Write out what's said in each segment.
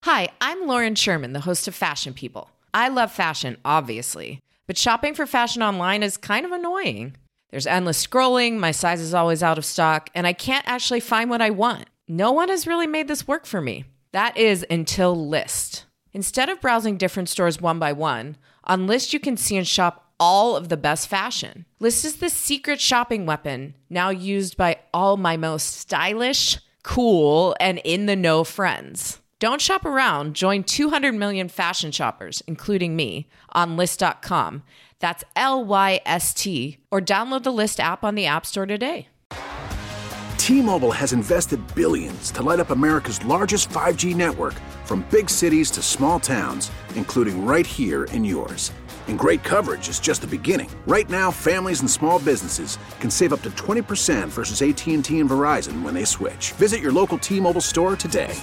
Hi, I'm Lauren Sherman, the host of Fashion People. I love fashion, obviously, but shopping for fashion online is kind of annoying. There's endless scrolling, my size is always out of stock, and I can't actually find what I want. No one has really made this work for me. That is until Lyst. Instead of browsing different stores one by one, on Lyst you can see and shop all of the best fashion. Lyst is the secret shopping weapon now used by all my most stylish, cool, and in-the-know friends. Don't shop around. Join 200 million fashion shoppers, including me, on Lyst.com. That's Lyst, or download the Lyst app on the App Store today. T-Mobile has invested billions to light up America's largest 5G network, from big cities to small towns, including right here in yours. And great coverage is just the beginning. Right now, families and small businesses can save up to 20% versus AT&T and Verizon when they switch. Visit your local T-Mobile store today.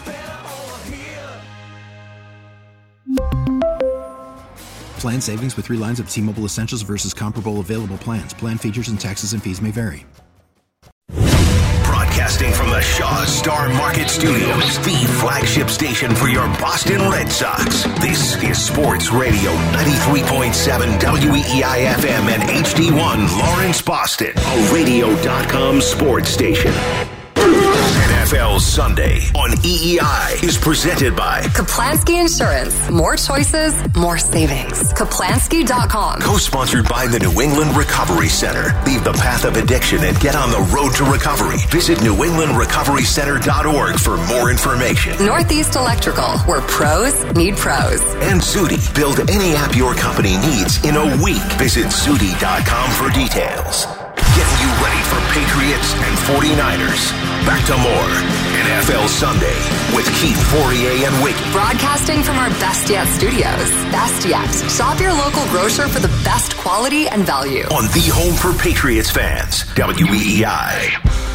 Plan savings with 3 lines of T-Mobile Essentials versus comparable available plans. Plan features and taxes and fees may vary. Broadcasting from the Shaw Star Market Studios, the flagship station for your Boston Red Sox. This is Sports Radio 93.7 WEEI FM and HD1 Lawrence, Boston. A radio.com sports station. NFL Sunday on EEI is presented by Kaplansky Insurance. More choices, more savings. Kaplansky.com. Co-sponsored by the New England Recovery Center. Leave the path of addiction and get on the road to recovery. Visit newenglandrecoverycenter.org for more information. Northeast Electrical, where pros need pros. And Zudi. Build any app your company needs in a week. Visit Zudi.com for details. Getting you ready for Patriots and 49ers. Back to more NFL Sunday with Keith Fourier and Wiggy. Broadcasting from our Best Yet studios. Best Yet. Shop your local grocer for the best quality and value. On the home for Patriots fans, WEEI.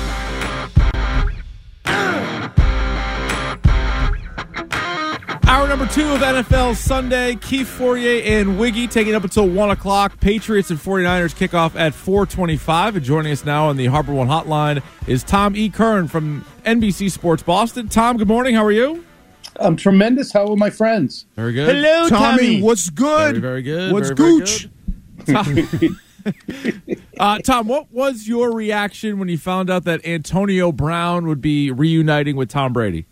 Hour number 2 of NFL Sunday. Keith Fourier and Wiggy taking up until 1 o'clock. Patriots and 49ers kick off at 4:25. And joining us now on the Harbor One Hotline is Tom E. Kern from NBC Sports Boston. Tom, good morning. How are you? I'm tremendous. How are my friends? Very good. Hello, Tommy. What's good? Very, very good. What's very, gooch? Very good. Tom, what was your reaction when you found out that Antonio Brown would be reuniting with Tom Brady?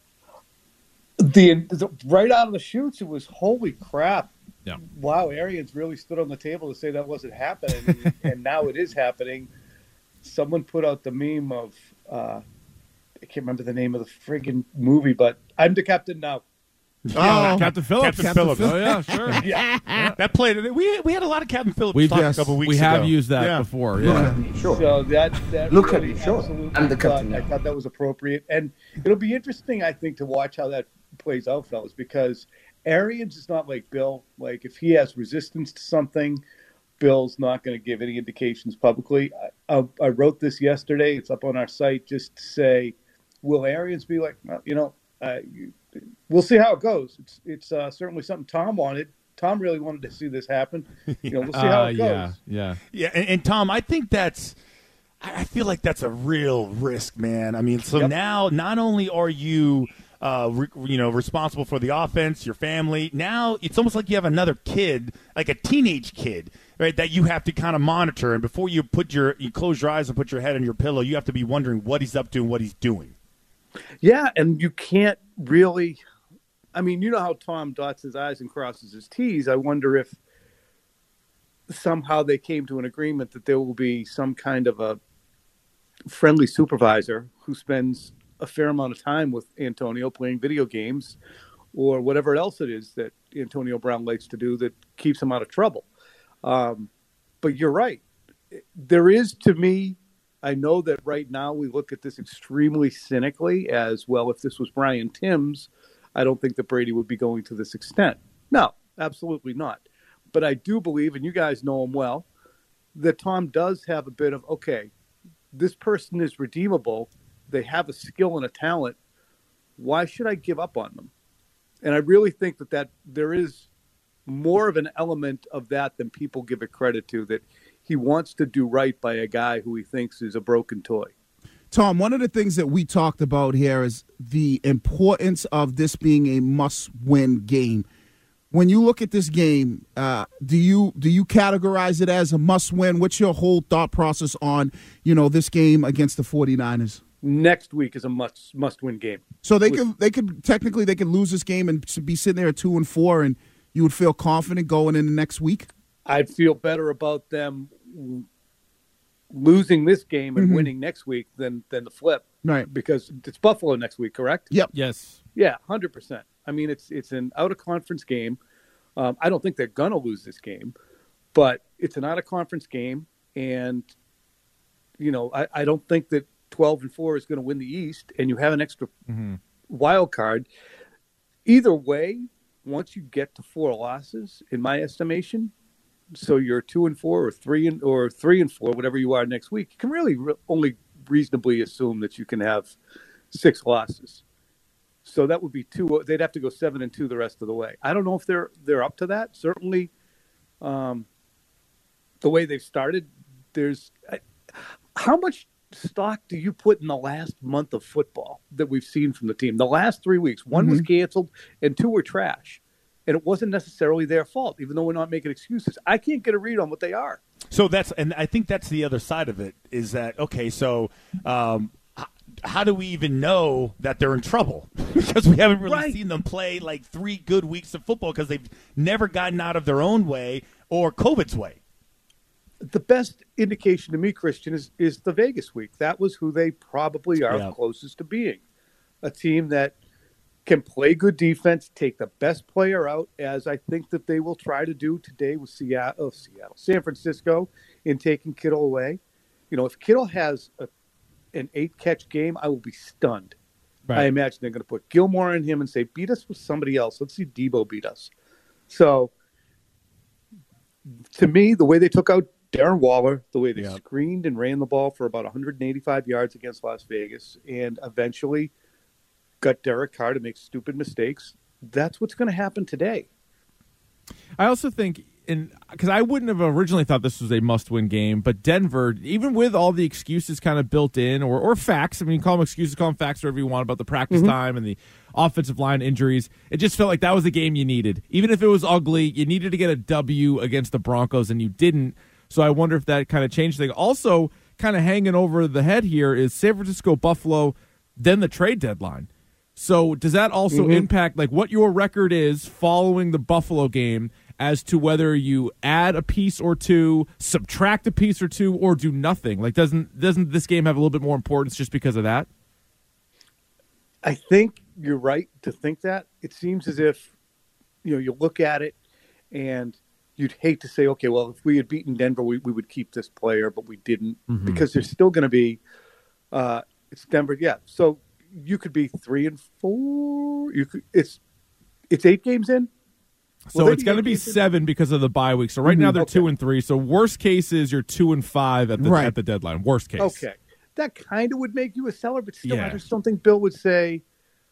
The right out of the chutes, it was holy crap. Yeah. Wow, Arians really stood on the table to say that wasn't happening, and now it is happening. Someone put out the meme of I can't remember the name of the friggin' movie, but I'm the captain now. Oh, Captain Phillips. Captain Phillips. Oh, yeah, sure. Yeah. That played. We had a lot of Captain Phillips talk a couple weeks we ago. have used that before. Yeah. Sure. So that Look really at me, sure. absolutely I'm the captain I now. thought that was appropriate, and it'll be interesting, I think, to watch how that plays out, fellas, because Arians is not like Bill. Like, if he has resistance to something, Bill's not going to give any indications publicly. I wrote this yesterday. It's up on our site just to say, will Arians be like, well, we'll see how it goes. It's certainly something Tom wanted. Tom really wanted to see this happen. We'll see how it goes. Yeah. And Tom, I think I feel like that's a real risk, man. I mean, so now not only are you responsible for the offense, your family. Now it's almost like you have another kid, like a teenage kid, right? That you have to kind of monitor. And before you close your eyes and put your head on your pillow, you have to be wondering what he's up to and what he's doing. Yeah, and you can't really. I mean, you know how Tom dots his I's and crosses his T's. I wonder if somehow they came to an agreement that there will be some kind of a friendly supervisor who spends a fair amount of time with Antonio playing video games or whatever else it is that Antonio Brown likes to do that keeps him out of trouble. But you're right. There is, to me, I know that right now we look at this extremely cynically as, well, if this was Brian Timms, I don't think that Brady would be going to this extent. No, absolutely not. But I do believe, and you guys know him well, that Tom does have a bit of, okay, this person is redeemable. They have a skill and a talent. Why should I give up on them? And I really think that there is more of an element of that than people give it credit to, that he wants to do right by a guy who he thinks is a broken toy. Tom, one of the things that we talked about here is the importance of this being a must-win game. When you look at this game, do you categorize it as a must-win? What's your whole thought process on, this game against the 49ers? Next week is a must-win game. So they could technically lose this game and be sitting there at 2-4, and you would feel confident going into next week? I'd feel better about them losing this game and winning next week than the flip. Right. Because it's Buffalo next week, correct? Yep. Yes. Yeah, 100%. I mean, it's an out-of-conference game. I don't think they're going to lose this game, but it's an out-of-conference game, and, I don't think that 12-4 is going to win the East, and you have an extra wild card. Either way, once you get to 4 losses, in my estimation, so you're 2-4 or 3-4, whatever you are next week, you can really only reasonably assume that you can have 6 losses. So that would be 2. They'd have to go 7-2 the rest of the way. I don't know if they're up to that. Certainly, the way they've started, how much stock do you put in the last month of football that we've seen from the team? The last 3 weeks, 1 was canceled and 2 were trash. And it wasn't necessarily their fault, even though we're not making excuses. I can't get a read on what they are. So and I think that's the other side of it is that, okay, so how do we even know that they're in trouble? Because we haven't really seen them play like 3 good weeks of football because they've never gotten out of their own way or COVID's way. The best indication to me, Christian, is the Vegas week. That was who they probably are closest to being. A team that can play good defense, take the best player out, as I think that they will try to do today with San Francisco in taking Kittle away. If Kittle has an 8-catch game, I will be stunned. Right. I imagine they're going to put Gilmore in him and say, beat us with somebody else. Let's see Debo beat us. So, to me, the way they took out Darren Waller, the way they screened and ran the ball for about 185 yards against Las Vegas, and eventually got Derek Carr to make stupid mistakes, that's what's going to happen today. I also think, because I wouldn't have originally thought this was a must-win game, but Denver, even with all the excuses kind of built in, or facts, I mean, call them excuses, call them facts, whatever you want about the practice time and the offensive line injuries, it just felt like that was the game you needed. Even if it was ugly, you needed to get a W against the Broncos, and you didn't. So I wonder if that kind of changed things. Also, kind of hanging over the head here is San Francisco, Buffalo, then the trade deadline. So does that also impact like what your record is following the Buffalo game as to whether you add a piece or two, subtract a piece or two, or do nothing? Like doesn't this game have a little bit more importance just because of that? I think you're right to think that. It seems as if you look at it and you'd hate to say, okay, well, if we had beaten Denver, we would keep this player, but we didn't because there's still going to be it's Denver. Yeah. So you could be 3-4. It's 8 games in. So it's going to be 7 because of the bye week. So right now they're 2-3. So worst case is you're 2-5 at the deadline. Worst case. Okay. That kind of would make you a seller, but still I just don't think Bill would say,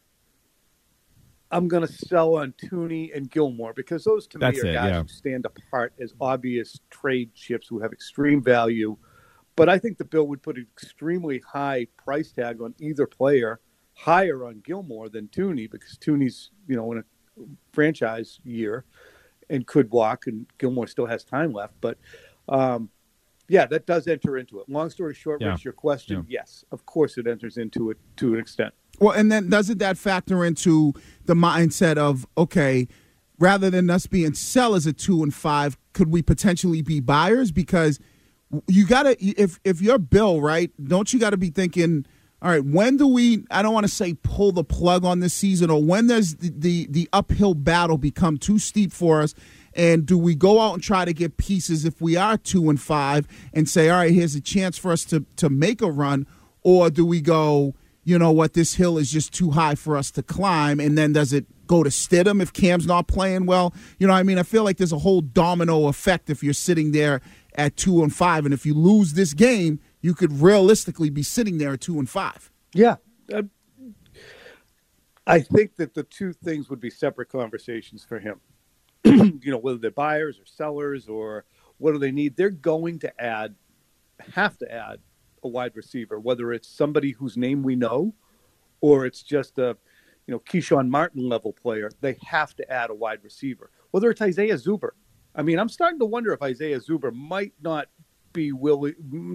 I'm going to sell on Tooney and Gilmore, because those to me are guys who stand apart as obvious trade chips who have extreme value. But I think the Bill would put an extremely high price tag on either player, higher on Gilmore than Tooney, because Tooney's, in a franchise year and could walk, and Gilmore still has time left. But, that does enter into it. Long story short, Rich, your question, yes, of course it enters into it to an extent. Well, and then doesn't that factor into the mindset of, okay, rather than us being sellers at 2-5, could we potentially be buyers? Because you got to, if you're Bill, right, don't you got to be thinking, all right, when do we, I don't want to say pull the plug on this season, or when does the uphill battle become too steep for us? And do we go out and try to get pieces if we are 2-5 and say, all right, here's a chance for us to make a run? Or do we go, you know what, this hill is just too high for us to climb, and then does it go to Stidham if Cam's not playing well? You know what I mean? I feel like there's a whole domino effect if you're sitting there at 2-5, and if you lose this game, you could realistically be sitting there at 2-5. Yeah. I think that the two things would be separate conversations for him. Whether they're buyers or sellers or what do they need, they're going to have to add a wide receiver, whether it's somebody whose name we know or it's just a, Keyshawn Martin level player. They have to add a wide receiver, whether it's Isaiah Zuber. I mean, I'm starting to wonder if Isaiah Zuber might not be worthy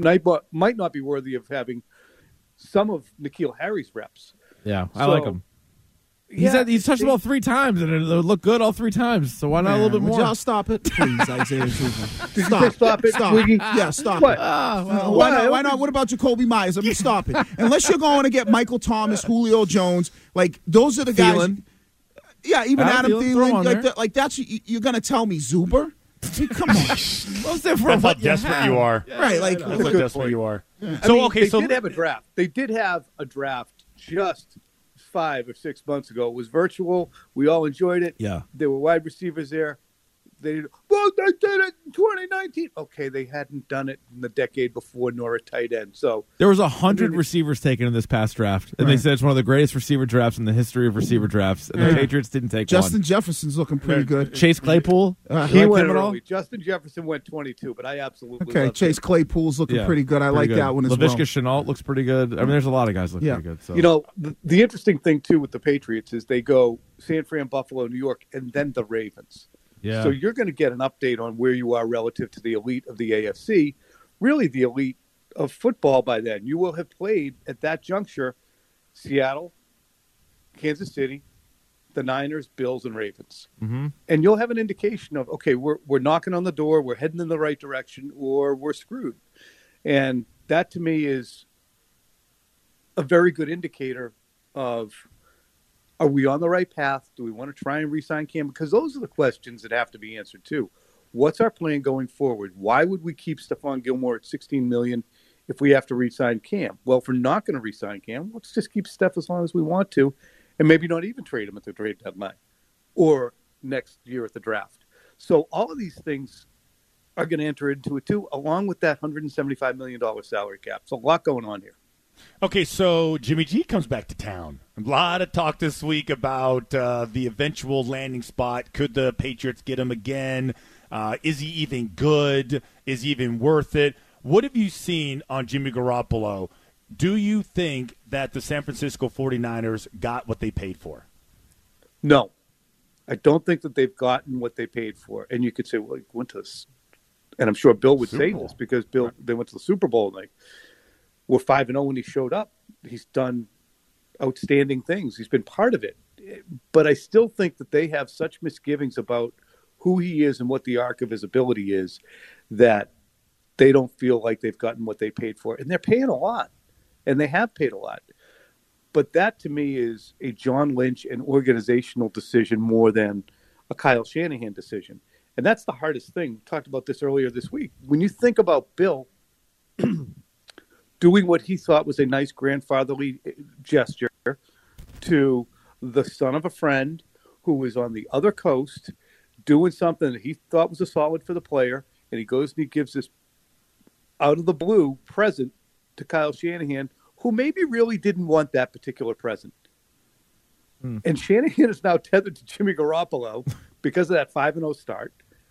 of having some of N'Keal Harry's reps. Yeah, I like him. He's touched the ball 3 times, and it looked good all 3 times. So why not a little bit more? Y'all stop it, please, Isaiah Zuber. Did you say stop it, Wiggy? Yeah, stop What? it. Why not? What about Jacoby Myers? I mean, stop it. Unless you're going to get Michael Thomas, Julio Jones, like those are the guys. Thielen. Yeah, even Adam Thielen. Like that's you're going to tell me Zuber? I mean, come on. That's how desperate you are. Yeah, right, like that's how desperate you are. Yeah. So they did have a draft. They did have a draft just 5 or 6 months ago. It was virtual. We all enjoyed it. Yeah. There were wide receivers there. They did it in 2019. Okay, they hadn't done it in the decade before, nor a tight end. So there was 100 receivers taken in this past draft, and they said it's one of the greatest receiver drafts in the history of receiver drafts. And the Patriots didn't take Justin one. Jefferson's looking pretty good. Chase Claypool, he went early. Justin Jefferson went 22, but I absolutely love Chase Claypool's looking pretty good. I like that one as well. Laviska Shenault looks pretty good. I mean, there's a lot of guys looking pretty good. So. The interesting thing too with the Patriots is they go San Fran, Buffalo, New York, and then the Ravens. Yeah. So you're going to get an update on where you are relative to the elite of the AFC, really the elite of football by then. You will have played at that juncture Seattle, Kansas City, the Niners, Bills, and Ravens. Mm-hmm. And you'll have an indication of, okay, we're knocking on the door, we're heading in the right direction, or we're screwed. And that to me is a very good indicator of, are we on the right path? Do we want to try and re-sign Cam? Because those are the questions that have to be answered too. What's our plan going forward? Why would we keep Stephon Gilmore at $16 million if we have to re-sign Cam? Well, if we're not going to re-sign Cam, let's just keep Steph as long as we want to, and maybe not even trade him at the trade deadline or next year at the draft. So all of these things are going to enter into it too, along with that $175 million salary cap. So a lot going on here. Okay, so Jimmy G comes back to town. A lot of talk this week about the eventual landing spot. Could the Patriots get him again? Is he even good? Is he even worth it? What have you seen on Jimmy Garoppolo? Do you think that the San Francisco 49ers got what they paid for? No. I don't think that they've gotten what they paid for. And you could say, well, he went to this. And I'm sure Bill would say this because they went to the Super Bowl and we're 5-0 when he showed up. He's done outstanding things. He's been part of it. But I still think that they have such misgivings about who he is and what the arc of his ability is that they don't feel like they've gotten what they paid for. And they're paying a lot. And they have paid a lot. But that, to me, is a John Lynch and organizational decision more than a Kyle Shanahan decision. And that's the hardest thing. We talked about this earlier this week. When you think about Bill doing what he thought was a nice grandfatherly gesture to the son of a friend who was on the other coast doing something that he thought was a solid for the player, and he goes and he gives this out-of-the-blue present to Kyle Shanahan, who maybe really didn't want that particular present. And Shanahan is now tethered to Jimmy Garoppolo because of that 5-0 start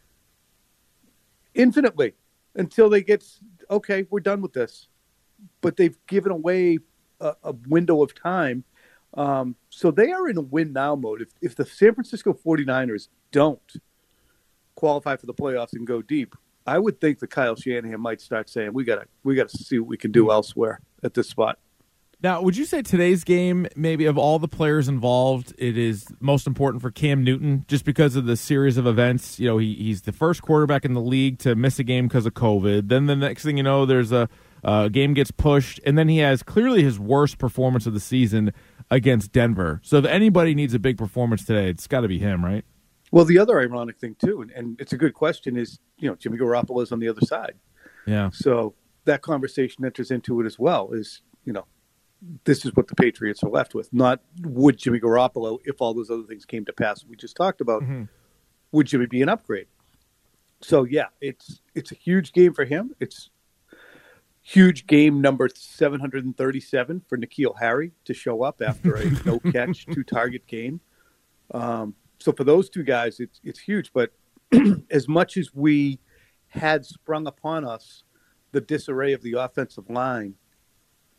infinitely until they get, okay, we're done with this. But they've given away a window of time. So they are in a win-now mode. If the San Francisco 49ers don't qualify for the playoffs and go deep, I would think that Kyle Shanahan might start saying, we got to see what we can do elsewhere at this spot. Now, would you say today's game, maybe of all the players involved, it is most important for Cam Newton just because of the series of events? You know, he's the first quarterback in the league to miss a game because of COVID. Then the next thing you know, there's a game gets pushed, and then he has clearly his worst performance of the season against Denver. So if anybody needs a big performance today, it's got to be him, right? Well, the other ironic thing, too, and it's a good question, is, Jimmy Garoppolo is on the other side. Yeah. So that conversation enters into it as well, is, this is what the Patriots are left with. Not would Jimmy Garoppolo, if all those other things came to pass we just talked about, would Jimmy be an upgrade? So, yeah, it's a huge game for him. It's huge game number 737 for N'Keal Harry to show up after a no-catch, two-target game. So for those two guys, it's huge. But as much as we had sprung upon us the disarray of the offensive line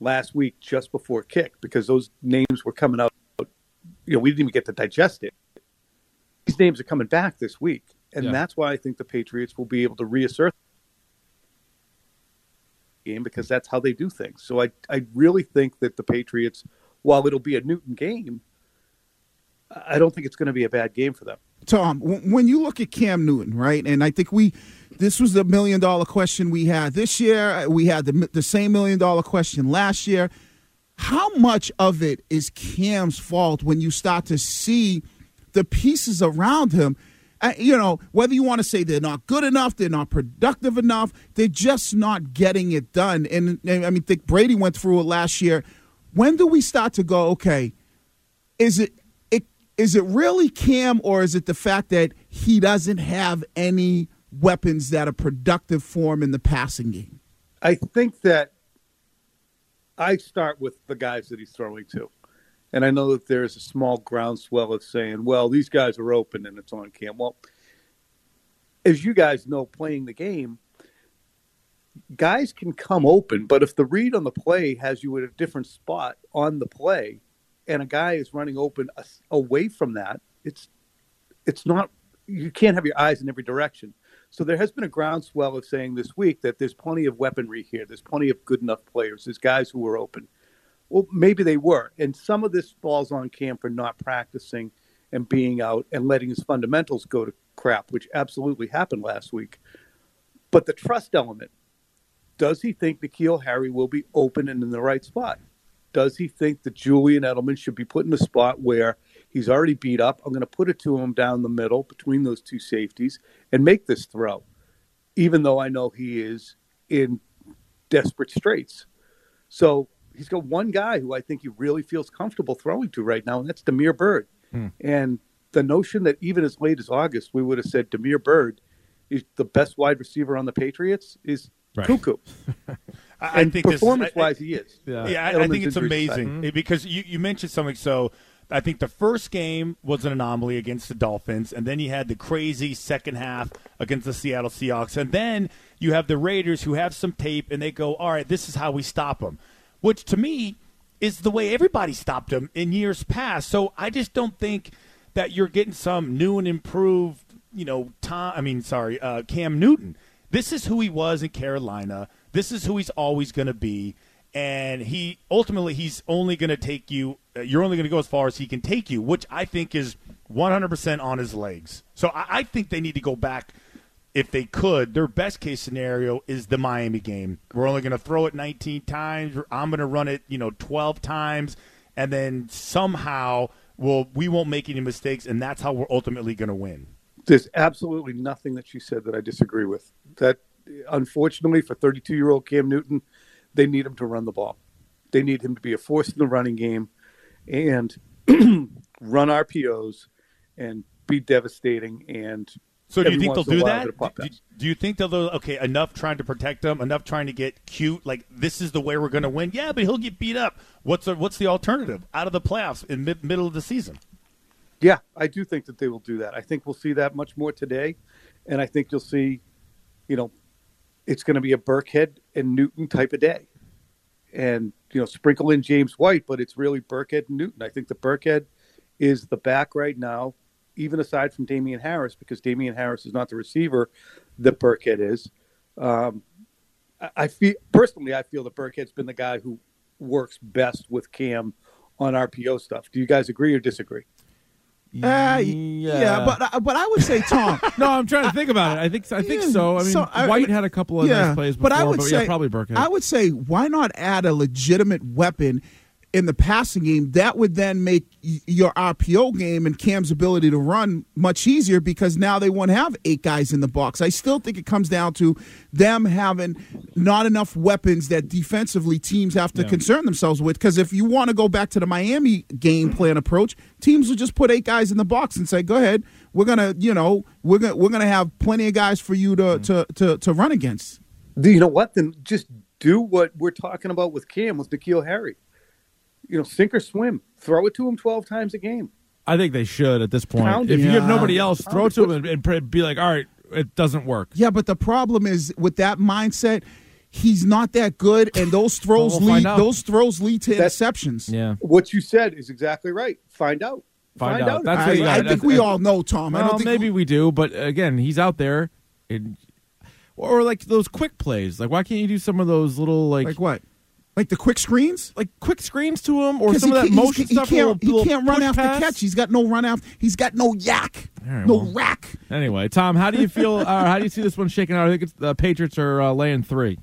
last week just before kick because those names were coming out. We didn't even get to digest it. These names are coming back this week, and that's why I think the Patriots will be able to reassert the game because that's how they do things. So I really think that the Patriots, while it'll be a Newton game, I don't think it's going to be a bad game for them. Tom, when you look at Cam Newton, right, and I think this was the $1 million question we had this year. We had the same $1 million question last year. How much of it is Cam's fault when you start to see the pieces around him? Whether you want to say they're not good enough, they're not productive enough, they're just not getting it done. And I mean, think Brady went through it last year. When do we start to go, okay, is it really Cam, or is it the fact that he doesn't have any weapons that are productive for him in the passing game? I think that I start with the guys that he's throwing to. And I know that there's a small groundswell of saying, well, these guys are open and it's on Cam. Well, as you guys know, playing the game, guys can come open, but if the read on the play has you at a different spot on the play, and a guy is running open away from that, it's not, you can't have your eyes in every direction. So there has been a groundswell of saying this week that there's plenty of weaponry here. There's plenty of good enough players. There's guys who are open. Well, maybe they were. And some of this falls on Cam for not practicing and being out and letting his fundamentals go to crap, which absolutely happened last week. But the trust element, does he think N'Keal Harry will be open and in the right spot? Does he think that Julian Edelman should be put in a spot where he's already beat up? I'm going to put it to him down the middle between those two safeties and make this throw, even though I know he is in desperate straits. So he's got one guy who I think he really feels comfortable throwing to right now, and that's Damiere Byrd. And the notion that even as late as August we would have said Damiere Byrd is the best wide receiver on the Patriots is cuckoo. I think performance-wise, he is. I think it's amazing because you mentioned something. So I think the first game was an anomaly against the Dolphins, and then you had the crazy second half against the Seattle Seahawks, and then you have the Raiders who have some tape, and they go, all right, this is how we stop them, which to me is the way everybody stopped them in years past. So I just don't think that you're getting some new and improved, Cam Newton. This is who he was in Carolina. This is who he's always going to be. And he's only going to take you – you're only going to go as far as he can take you, which I think is 100% on his legs. So I think they need to go back if they could. Their best-case scenario is the Miami game. We're only going to throw it 19 times. I'm going to run it 12 times, and then somehow we won't make any mistakes, and that's how we're ultimately going to win. There's absolutely nothing that she said that I disagree with. That, unfortunately, for 32-year-old Cam Newton, they need him to run the ball. They need him to be a force in the running game and run RPOs and be devastating. And so do you think they'll do that? Do you think they'll enough trying to protect him, enough trying to get cute, like this is the way we're going to win? Yeah, but he'll get beat up. What's the alternative out of the playoffs in middle of the season? Yeah, I do think that they will do that. I think we'll see that much more today. And I think you'll see, it's going to be a Burkhead and Newton type of day. And, sprinkle in James White, but it's really Burkhead and Newton. I think the Burkhead is the back right now, even aside from Damian Harris, because Damian Harris is not the receiver that Burkhead is. I feel that Burkhead's been the guy who works best with Cam on RPO stuff. Do you guys agree or disagree? Yeah, but I would say, Tom. No, I'm trying to think about it. I think so. I mean, White had a couple of nice plays before, but I would say probably Burkhead. I would say, why not add a legitimate weapon in the passing game? That would then make your RPO game and Cam's ability to run much easier because now they won't have 8 guys in the box. I still think it comes down to them having not enough weapons that defensively teams have to concern themselves with. Because if you want to go back to the Miami game plan approach, teams will just put 8 guys in the box and say, "Go ahead, we're gonna have plenty of guys for you to run against." You know what? Then just do what we're talking about with Cam with N'Keal Harry. Sink or swim. Throw it to him 12 times a game. I think they should at this point. If you have nobody else, throw it to him and be like, all right, it doesn't work. Yeah, but the problem is with that mindset, he's not that good, and those throws We'll find lead out. to interceptions. Yeah. What you said is exactly right. Find out. Find out. That's I, what you got. I think we all know, Tom. I Well, don't think maybe we do, but again, he's out there. Or like those quick plays. Like, why can't you do some of those little like what? Like the quick screens? like quick screens to him, or 'Cause some of that motion stuff? He can't run push after pass? catch. He's got no run after. He's got no yak, right, no well. rack. Anyway, Tom, how do you feel? How do you see this one shaking out? I think it's the Patriots are laying 3.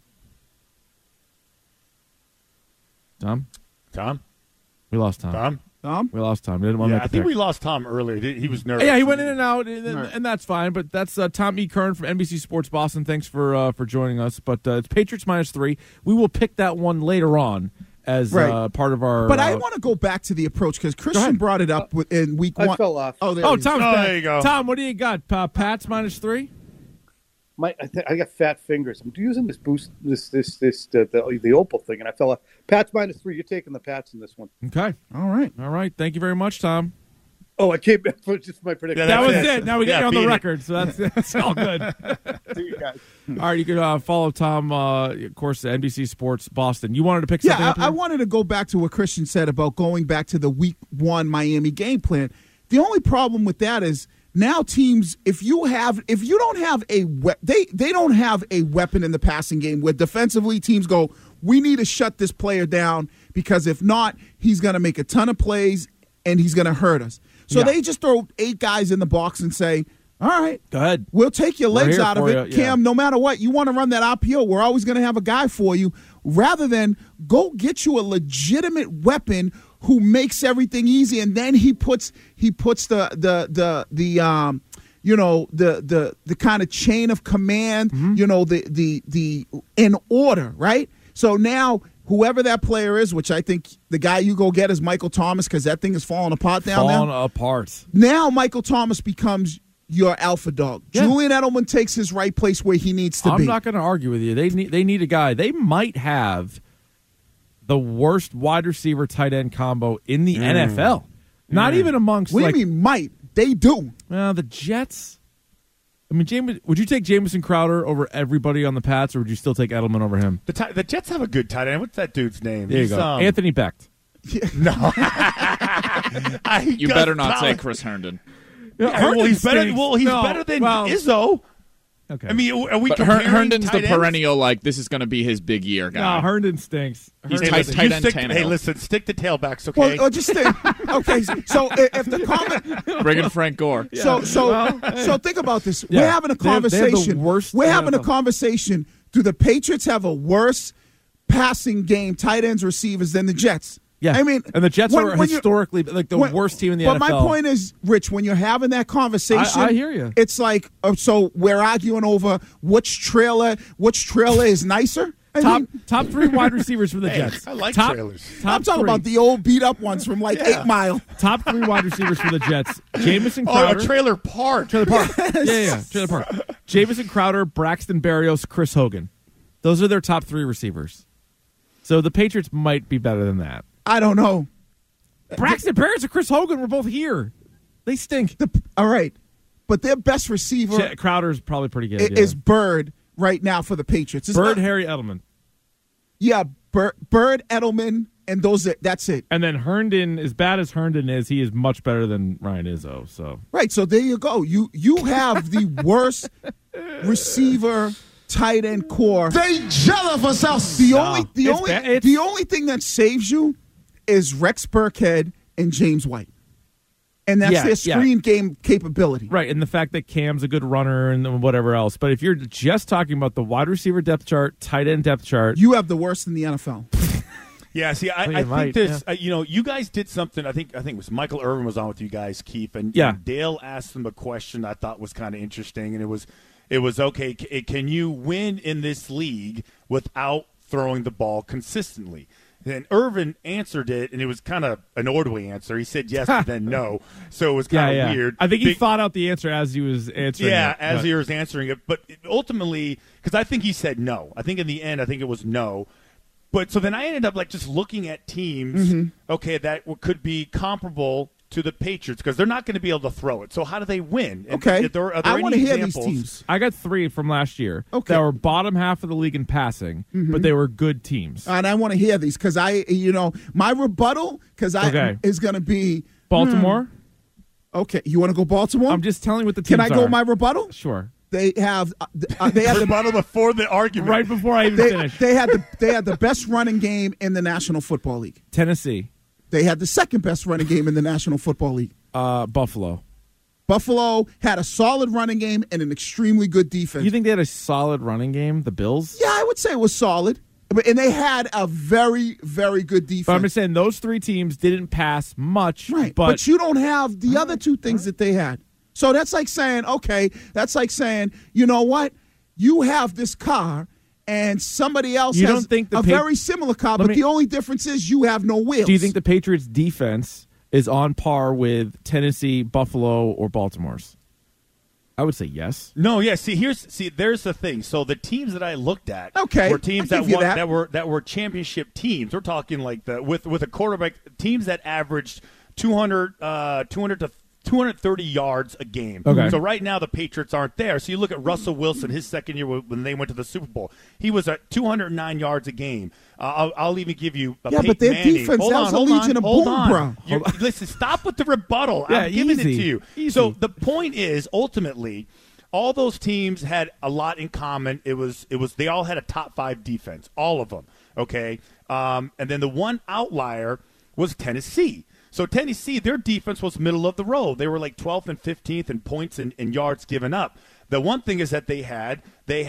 Tom, we lost Tom. We lost Tom. Didn't want to Yeah, make I a think pick. we lost Tom earlier. He was nervous. Yeah, he went in and out, and that's fine. But that's Tom E. Kern from NBC Sports Boston. Thanks for joining us. But it's Patriots -3. We will pick that one later on as part of our. But I want to go back to the approach because Christian brought it up in week I one. fell off. Oh, there Tom's back. there you go. Tom, what do you got? Pats -3. I got fat fingers. I'm using this boost, the Opal thing, and I fell off. Pats -3. You're taking the Pats in this one. Okay. All right. Thank you very much, Tom. Oh, I came back for just my prediction. Yeah, That was it. it. Now we get you on the beat it. record, so that's all good. See you guys. All right, you can follow Tom, of course, NBC Sports Boston. You wanted to pick something Yeah, up I here? wanted to go back to what Christian said about going back to the week 1 Miami game plan. The only problem with that is now teams, if you don't have they don't have a weapon in the passing game where defensively teams go, we need to shut this player down because if not, he's going to make a ton of plays and he's going to hurt us. So they just throw 8 guys in the box and say, all right, Go ahead. we'll take your legs here out of for it. you, Cam, no matter what, you want to run that RPO, we're always going to have a guy for you, rather than go get you a legitimate weapon who makes everything easy, and then he puts the kind of chain of command, the in order, right? So now whoever that player is, which I think the guy you go get is Michael Thomas because that thing is falling apart down there. Falling apart. Now Michael Thomas becomes your alpha dog. Yeah. Julian Edelman takes his right place where he needs to be. I'm not going to argue with you. They need a guy. They might have the worst wide receiver tight end combo in the NFL. Not even amongst. What do you mean might? They do. The Jets. I mean, would you take Jamison Crowder over everybody on the Pats, or would you still take Edelman over him? The Jets have a good tight end. What's that dude's name? There you go. Anthony Becht. No. You better not say Chris Herndon. Well, he's better. stinks. Well, he's No, better than well, Izzo. Okay. I mean, are we But comparing Herndon's the tight ends? perennial, like, this is going to be his big year guy. No, Herndon stinks. He's Hey, tight- listen, tight you end stick- Tannehill. Hey, listen, stick to tailbacks, okay? Well, just think. Okay, so if the comment. Bring in Frank Gore. So think about this. Yeah. We're having a They have the conversation. worst We're having a NFL. conversation. Do the Patriots have a worse passing game, tight ends, receivers than the Jets? Yeah, I mean, and the Jets are when you're- historically like the worst team in the but NFL. my point is, Rich, when you're having that conversation, I hear you. It's like, so we're arguing over which trailer is nicer. Top 3 wide receivers for the Jets. I like top, trailers. Top I'm talking 3. about the old beat up ones from like 8 Mile. Top 3 wide receivers for the Jets. Jamison Oh, Crowder. a trailer park. Trailer Park. Yeah. Trailer Park. Jamison Crowder, Braxton Berrios, Chris Hogan. Those are their top 3 receivers. So the Patriots might be better than that. I don't know. Braxton Berrios and Chris Hogan were both here. They stink. All right, but their best receiver Crowder's probably pretty good. is Bird right now for the Patriots. It's Bird, not- Harry Edelman. Yeah, Bird, Edelman, and that's it. And then Herndon, as bad as Herndon is, he is much better than Ryan Izzo. So Right, so there you go. You have the worst receiver tight end core. They jealous of us. The It's only thing that saves you is Rex Burkhead and James White. And that's their screen game capability. right, and the fact that Cam's a good runner and whatever else. But if you're just talking about the wide receiver depth chart, tight end depth chart, You have the worst in the NFL. Yeah, see, I think might, this. You guys did something. I think it was Michael Irvin was on with you guys, Keith, and Dale asked them a question I thought was kind of interesting, and it was okay. Can you win in this league without throwing the ball consistently? And Irvin answered it, and it was kind of an orderly answer. He said yes, but then no, so it was kind of weird. I think he thought out the answer as he was answering. Yeah, it, as he was answering it, but ultimately, because I think he said no. I think in the end, I think it was no. But so then I ended up like just looking at teams, okay, that could be comparable to the Patriots because they're not going to be able to throw it. So how do they win? And Okay. are there I want to any hear examples? these teams. I got 3 from last year Okay. that were bottom half of the league in passing, but they were good teams. And I want to hear these because my rebuttal is going to be Baltimore? Okay, you want to go Baltimore? I'm just telling you what the teams Can I go are. my rebuttal? Sure. They have the Rebuttal before the argument. Right before I even finish. they had the best running game in the National Football League. Tennessee. They had the second best running game in the National Football League. Buffalo. Buffalo had a solid running game and an extremely good defense. You think they had a solid running game, the Bills? Yeah, I would say it was solid. And they had a very, very good defense. But I'm just saying those 3 teams didn't pass much. Right. But you don't have the other 2 things that they had. So that's like saying, you know what? You have this car and somebody else You has don't think a very similar car, but the only difference is you have no wheels. Do you think the Patriots' defense is on par with Tennessee, Buffalo, or Baltimore's? I would say yes. No, yeah. There's the thing. So the teams that I looked at were teams I'll that give you won, that were championship teams. We're talking like with a quarterback teams that averaged 200 to 230 yards a game. Okay. So right now the Patriots aren't there. So you look at Russell Wilson, his second year when they went to the Super Bowl. He was at 209 yards a game. I'll even give you Yeah, Peyton but their Manning. defense, Hold that on, was a hold Legion on, of hold Boom, on. bro. Listen, stop with the rebuttal. Yeah, I'm giving easy. it to you. Easy. So the point is, ultimately, all those teams had a lot in common. It was they all had a top 5 defense, all of them. Okay, and then the one outlier was Tennessee. So Tennessee, their defense was middle of the road. They were like 12th and 15th in points and yards given up. The one thing is that they had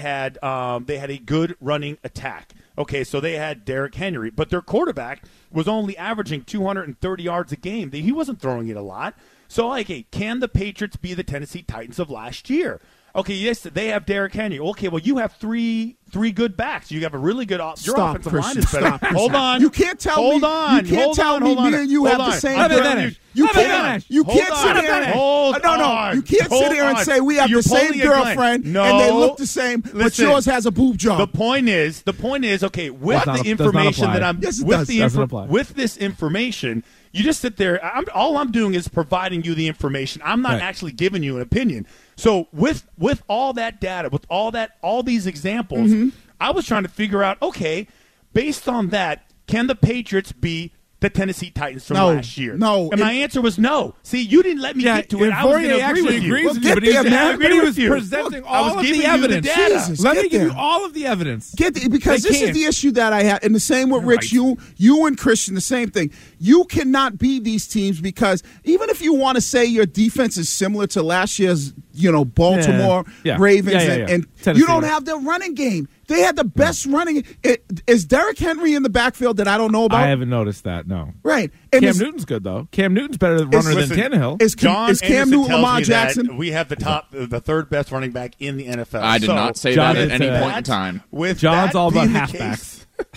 a good running attack. Okay, so they had Derrick Henry, but their quarterback was only averaging 230 yards a game. He wasn't throwing it a lot. So, can the Patriots be the Tennessee Titans of last year? Okay, yes, they have Derrick Henry. Okay, well, you have three good backs. You have a really good your offensive line is better. Hold on. You can't tell me. Hold on. You can't tell me me and you have the same. You can't sit here. No. You can't sit here and say we have the same girlfriend and they look the same, but yours has a boob job. The point is, okay, with the information that I'm with this information. You just sit there. All I'm doing is providing you the information. I'm not actually giving you an opinion. So with all that data, with all these examples, I was trying to figure out, okay, based on that, can the Patriots be the Tennessee Titans from last year? No. And my answer was no. See, you didn't let me get to it. I was going to agree with you. But he was presenting all of the evidence. Let me give you all of the evidence. Because this is the issue that I have. And the same with Rich, you and Christian, the same thing. You cannot beat these teams because even if you want to say your defense is similar to last year's, Baltimore Ravens and you don't have their running game. They had the best running. Is Derrick Henry in the backfield that I don't know about? I haven't noticed that, no. Right. And Cam Newton's good, though. Cam Newton's better runner than Tannehill. Is Cam Newton Lamar Jackson? We have the third best running back in the NFL. I did not say that at any point in time. John's all about halfbacks.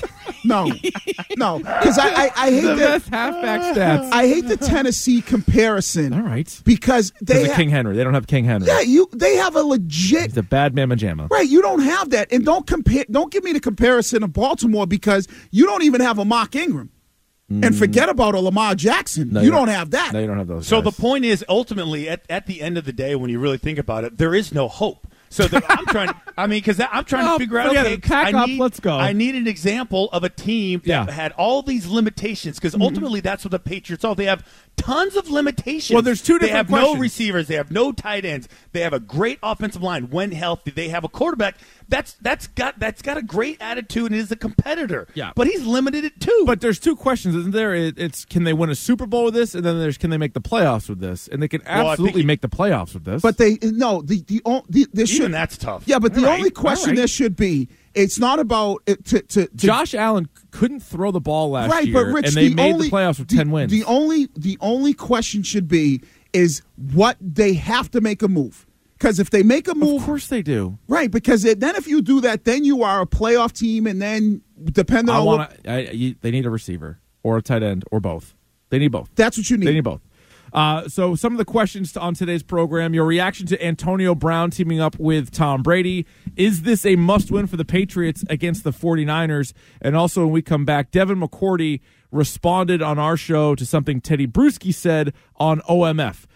No, because I hate the best halfback stats. I hate the Tennessee comparison. All right, because they have King Henry. They don't have King Henry. Yeah, they have a legit. It's a bad mamma jamma. Right, you don't have that, and don't give me the comparison of Baltimore because you don't even have a Mark Ingram. And forget about a Lamar Jackson. No, you don't have that. No, you don't have those. So guys. the point is, ultimately, at the end of the day, when you really think about it, there is no hope. So I'm trying. Because I'm trying to figure out. Okay, let's go. I need an example of a team that had all these limitations. Because ultimately, that's what the Patriots are. They have tons of limitations. Well, there's two different They have questions. no receivers. They have no tight ends. They have a great offensive line when healthy. They have a quarterback that's got a great attitude and is a competitor. Yeah, but he's limited it too. But there's two questions, isn't there? It's can they win a Super Bowl with this, and then there's can they make the playoffs with this, and they can absolutely make the playoffs with this. But even that's tough. Yeah, but the only question there should be, it's not about Josh Allen couldn't throw the ball last year, but Rich, and they made the playoffs with 10 wins. The only question should be is what they have to make a move. Because if they make a move, of course they do. Right, because then if you do that, then you are a playoff team, and then depending on they need a receiver or a tight end or both. They need both. That's what you need. They need both. So some of the questions on today's program, your reaction to Antonio Brown teaming up with Tom Brady. Is this a must-win for the Patriots against the 49ers? And also when we come back, Devin McCourty responded on our show to something Teddy Bruschi said on OMF.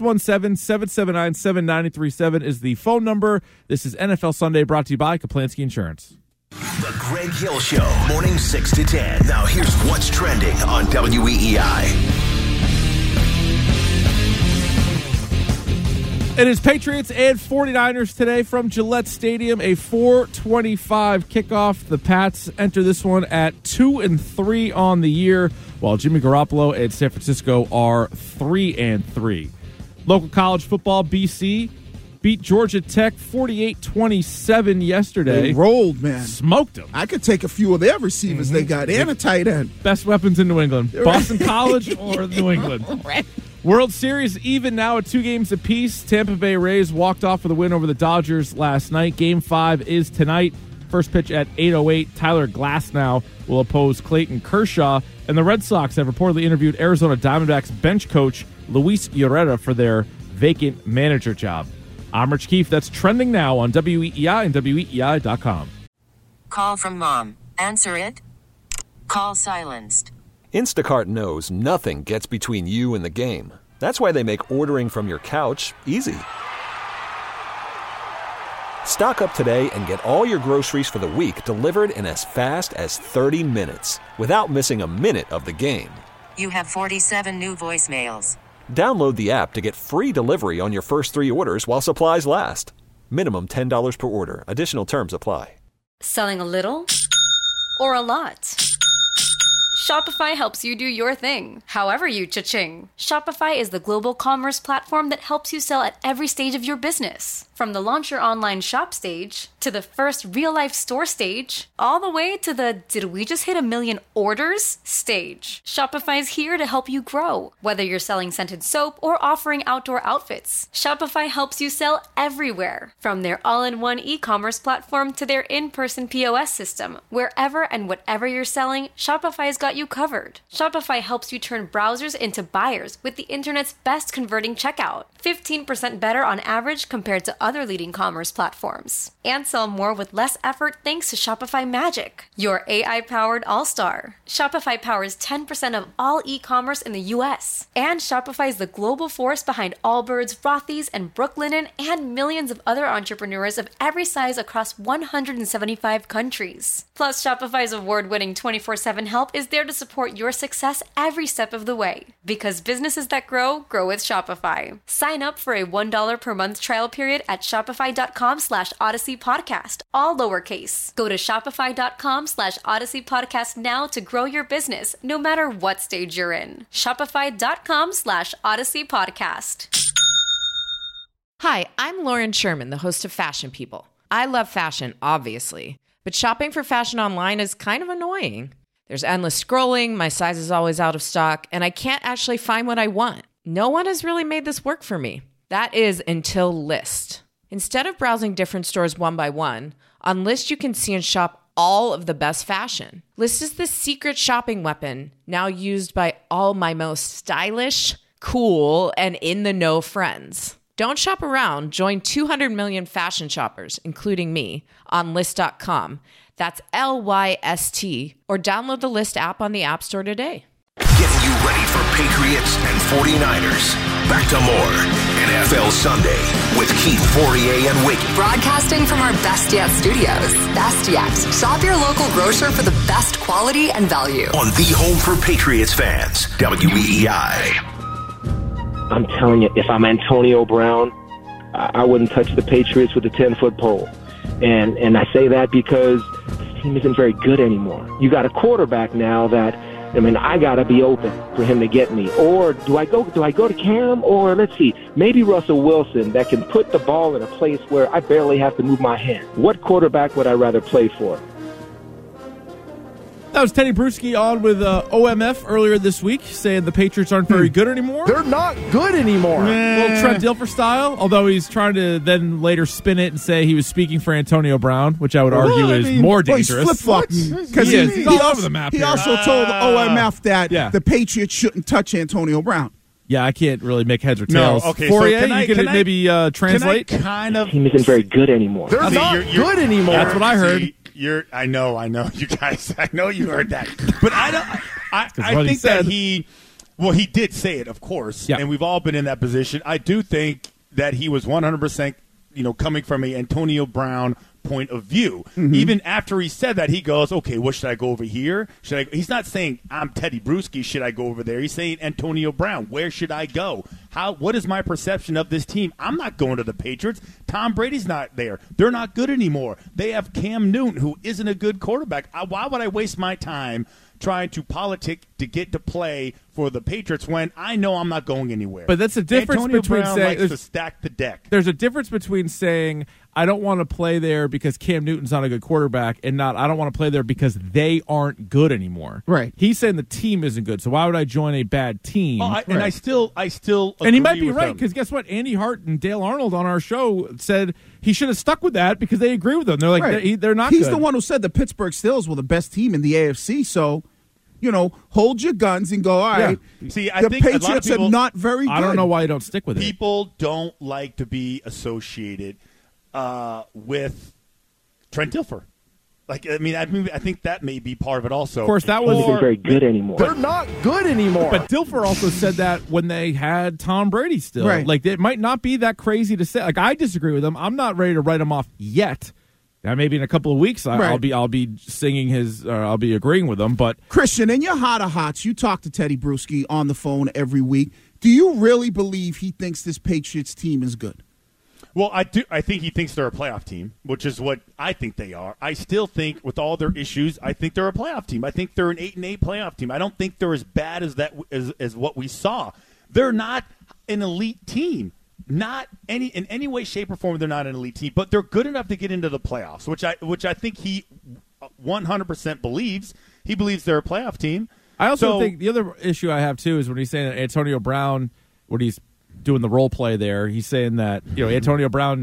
617-779-7937 is the phone number. This is NFL Sunday, brought to you by Kaplansky Insurance. The Greg Hill Show, morning 6 to 10. Now here's what's trending on WEEI. It is Patriots and 49ers today from Gillette Stadium, a 4:25 kickoff. The Pats enter this one at 2-3 on the year, while Jimmy Garoppolo and San Francisco are 3-3. Local college football, BC beat Georgia Tech 48-27 yesterday. They rolled, man. Smoked them. I could take a few of their receivers they got and a tight end. Best weapons in New England. Boston College or New England. World Series even now at 2 games apiece. Tampa Bay Rays walked off with a win over the Dodgers last night. Game 5 is tonight. First pitch at 8:08. Tyler Glasnow will oppose Clayton Kershaw. And the Red Sox have reportedly interviewed Arizona Diamondbacks bench coach Luis Ureta for their vacant manager job. I'm Rich Keefe. That's trending now on WEEI and WEEI.com. Call from mom. Answer it. Call silenced. Instacart knows nothing gets between you and the game. That's why they make ordering from your couch easy. Stock up today and get all your groceries for the week delivered in as fast as 30 minutes without missing a minute of the game. You have 47 new voicemails. Download the app to get free delivery on your first 3 orders while supplies last. Minimum $10 per order. Additional terms apply. Selling a little or a lot? Shopify helps you do your thing, however you cha-ching. Shopify is the global commerce platform that helps you sell at every stage of your business. From the launch your online shop stage, to the first real-life store stage, all the way to the did we just hit 1 million orders stage. Shopify's here to help you grow. Whether you're selling scented soap or offering outdoor outfits, Shopify helps you sell everywhere. From their all-in-one e-commerce platform to their in-person POS system, wherever and whatever you're selling, Shopify's got you covered. Shopify helps you turn browsers into buyers with the internet's best converting checkout. 15% better on average compared to other leading commerce platforms. And sell more with less effort thanks to Shopify Magic, your AI-powered all-star. Shopify powers 10% of all e-commerce in the U.S. And Shopify is the global force behind Allbirds, Rothy's, and Brooklinen, and millions of other entrepreneurs of every size across 175 countries. Plus, Shopify's award-winning 24/7 help is there to support your success every step of the way. Because businesses that grow, grow with Shopify. Sign up for a $1 per month trial period at shopify.com/Odyssey Podcast, all lowercase. Go to shopify.com/Odyssey Podcast now to grow your business, no matter what stage you're in. Shopify.com/Odyssey Podcast. Hi, I'm Lauren Sherman, the host of Fashion People. I love fashion, obviously, but shopping for fashion online is kind of annoying. There's endless scrolling, my size is always out of stock, and I can't actually find what I want. No one has really made this work for me. That is until Lyst. Instead of browsing different stores one by one, on Lyst you can see and shop all of the best fashion. Lyst is the secret shopping weapon now used by all my most stylish, cool, and in-the-know friends. Don't shop around. Join 200 million fashion shoppers, including me, on Lyst.com. That's LYST, or download the Lyst app on the App Store today. Getting you ready for Patriots and 49ers. Back to more NFL Sunday with Keith Fourier and Wiggy. Broadcasting from our Best Yet studios. Best Yet. Shop your local grocer for the best quality and value. On the home for Patriots fans, WEEI. I'm telling you, if I'm Antonio Brown, I wouldn't touch the Patriots with a 10-foot pole. And I say that because this team isn't very good anymore. You got a quarterback now that, I mean, I got to be open for him to get me. Or do I go to Cam? Or let's see, maybe Russell Wilson that can put the ball in a place where I barely have to move my hand. What quarterback would I rather play for? That was Teddy Bruschi on with OMF earlier this week, saying the Patriots aren't very good anymore. They're not good anymore. Little Trent Dilfer style, although he's trying to then later spin it and say he was speaking for Antonio Brown, which I would argue is more dangerous. He's flip-flopping. Because he's all over the map He here. also told OMF that the Patriots shouldn't touch Antonio Brown. Yeah, I can't really make heads or tails. No, okay, Fourier, so can I maybe translate? Can I kind of... The team isn't very good anymore. They're not good anymore. That's what I heard. I know, you guys. I know you heard that, but I don't. I think that he did say it, of course, and we've all been in that position. I do think that he was 100%, coming from a Antonio Brown point of view. Mm-hmm. Even after he said that, he goes, okay, what should I go over here? He's not saying I'm Teddy Bruschi, should I go over there? He's saying Antonio Brown, where should I go? What is my perception of this team? I'm not going to the Patriots. Tom Brady's not there. They're not good anymore. They have Cam Newton, who isn't a good quarterback. Why would I waste my time trying to politic to get to play for the Patriots when I know I'm not going anywhere? But that's the difference Antonio between Brown saying likes to stack the deck. There's a difference between saying I don't want to play there because Cam Newton's not a good quarterback and not I don't want to play there because they aren't good anymore. Right. He's saying the team isn't good, so why would I join a bad team? And I still and he might be right him. because guess what? Andy Hart and Dale Arnold on our show said he should have stuck with that because they agree with him. They're like they're not. He's good. the one who said the Pittsburgh Steelers were the best team in the AFC. So, hold your guns and go. All right. Yeah. See, the Patriots are not very good. I don't know why you don't stick with it. People don't like to be associated with Trent Dilfer. I think that may be part of it also. Of course, that was isn't very good anymore. They're not good anymore. But Dilfer also said that when they had Tom Brady still. Right. Like, it might not be that crazy to say. Like, I disagree with him. I'm not ready to write him off yet. Now, maybe in a couple of weeks, I'll be singing I'll be agreeing with him. But Christian, in your hot or hots, you talk to Teddy Bruschi on the phone every week. Do you really believe he thinks this Patriots team is good? Well, I do. I think he thinks they're a playoff team, which is what I think they are. I still think, with all their issues, I think they're a playoff team. I think they're an 8-8 playoff team. I don't think they're as bad as what we saw. They're not an elite team. Not in any way, shape, or form. They're not an elite team, but they're good enough to get into the playoffs, which I think he 100% believes. He believes they're a playoff team. I also think the other issue I have too is when he's saying that Antonio Brown, when he's doing the role play there, he's saying that Antonio Brown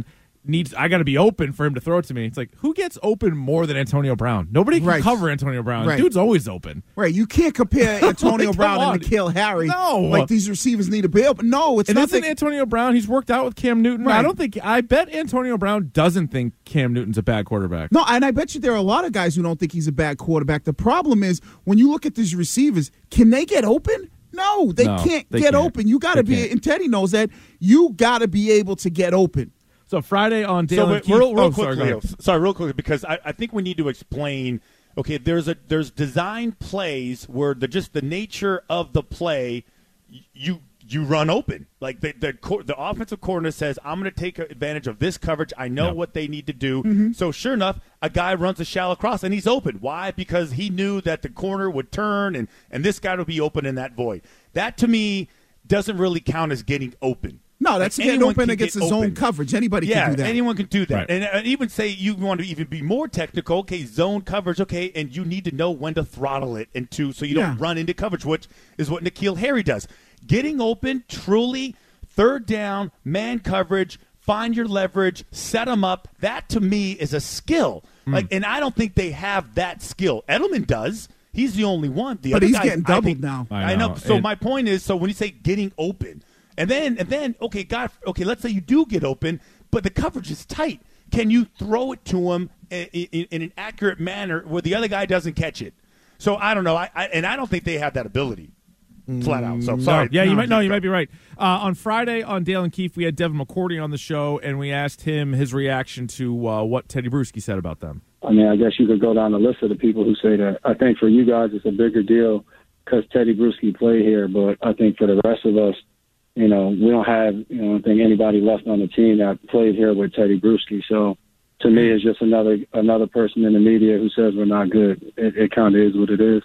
I got to be open for him to throw it to me. It's like, who gets open more than Antonio Brown? Nobody can cover Antonio Brown. Right. Dude's always open. Right. You can't compare Antonio Brown and N'Keal Harry. No. Like, these receivers need to be open. No, it's nothing. Isn't Antonio Brown, he's worked out with Cam Newton. Right. I bet Antonio Brown doesn't think Cam Newton's a bad quarterback. No, and I bet you there are a lot of guys who don't think he's a bad quarterback. The problem is, when you look at these receivers, can they get open? No, they can't get open. You got to be, and Teddy knows that, you got to be able to get open. So Friday on Dale and Keith. Real quickly, because I think we need to explain. Okay, there's design plays where the nature of the play, you run open. Like the offensive coordinator says, I'm going to take advantage of this coverage. I know what they need to do. Mm-hmm. So sure enough, a guy runs a shallow cross and he's open. Why? Because he knew that the corner would turn and this guy would be open in that void. That to me doesn't really count as getting open. No, that's getting open against his own coverage. Anybody can do that. Yeah, anyone can do that. Right. And even say you want to even be more technical, okay, zone coverage, okay, and you need to know when to throttle it so you don't run into coverage, which is what N'Keal Harry does. Getting open, truly, third down, man coverage, find your leverage, set them up, that to me is a skill. And I don't think they have that skill. Edelman does. He's the only one. But he's getting doubled now. I know. So my point is, when you say getting open, And then, let's say you do get open, but the coverage is tight. Can you throw it to him in an accurate manner where the other guy doesn't catch it? So I don't know. I don't think they have that ability, flat out. So sorry. Yeah, you might be right. On Friday on Dale and Keefe, we had Devin McCourty on the show, and we asked him his reaction to what Teddy Bruschi said about them. I mean, I guess you could go down the list of the people who say that. I think for you guys, it's a bigger deal because Teddy Bruschi played here, but I think for the rest of us, we don't have, I don't think anybody left on the team that played here with Teddy Bruschi. So to me, it's just another person in the media who says we're not good. It kind of is what it is.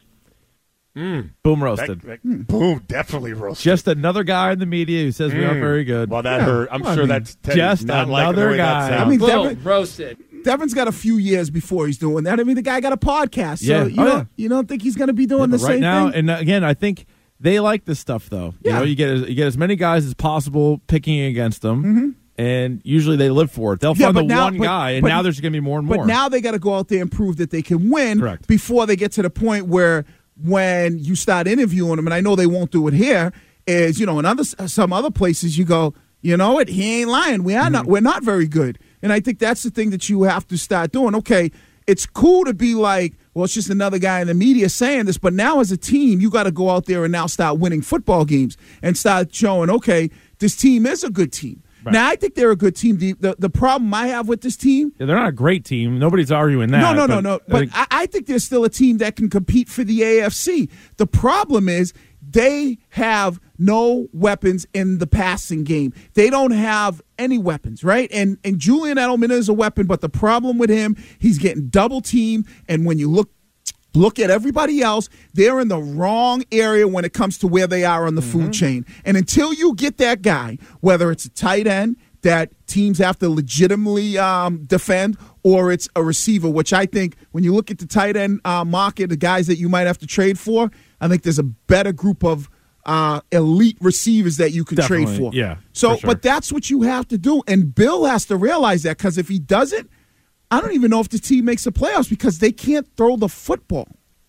Boom roasted. Boom, definitely roasted. Just another guy in the media who says we aren't very good. Well, that hurt. I'm sure that's Teddy's just not another guy. I mean, Devin roasted. Devin's got a few years before he's doing that. I mean, the guy got a podcast. So you don't think he's going to be doing the same now, thing? And again, I think they like this stuff, though. Yeah. You get as many guys as possible picking against them, and usually they live for it. They'll find one guy, and now there's going to be more and more. But now they got to go out there and prove that they can win before they get to the point where when you start interviewing them, and I know they won't do it here, is, in some other places you go, you know what, he ain't lying. We're not very good. And I think that's the thing that you have to start doing. Okay, it's cool to be like, well, it's just another guy in the media saying this, but now as a team, you got to go out there and now start winning football games and start showing, okay, this team is a good team. Right. Now, I think they're a good team. The problem I have with this team... Yeah, they're not a great team. Nobody's arguing that. No. But I think they're still a team that can compete for the AFC. The problem is they have no weapons in the passing game. They don't have any weapons, right? And Julian Edelman is a weapon, but the problem with him, he's getting double-teamed, and when you look at everybody else, they're in the wrong area when it comes to where they are on the food chain. And until you get that guy, whether it's a tight end that teams have to legitimately defend, or it's a receiver, which I think when you look at the tight end market, the guys that you might have to trade for, I think there's a better group of elite receivers that you can trade for. Yeah. So, for sure. But that's what you have to do. And Bill has to realize that, because if he doesn't, I don't even know if the team makes the playoffs because they can't throw the football.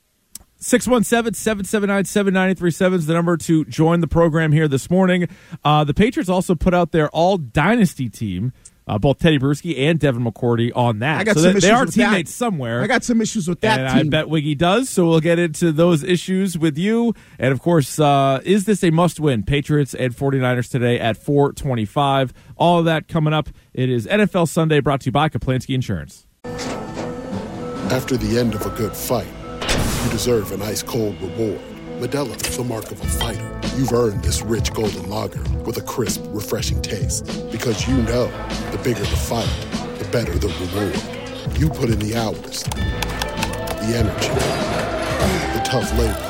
617-779-7937 is the number to join the program here this morning. The Patriots also put out their all-dynasty team, both Teddy Bruschi and Devin McCourty on that. They are teammates somewhere. I got some issues with that and team. I bet Wiggy does, so we'll get into those issues with you. And, of course, is this a must-win? Patriots and 49ers today at 4:25. All of that coming up. It is NFL Sunday, brought to you by Kaplansky Insurance. After the end of a good fight, you deserve an ice-cold reward. Modelo is the mark of a fighter. You've earned this rich golden lager with a crisp, refreshing taste. Because you know, the bigger the fight, the better the reward. You put in the hours, the energy, the tough labor.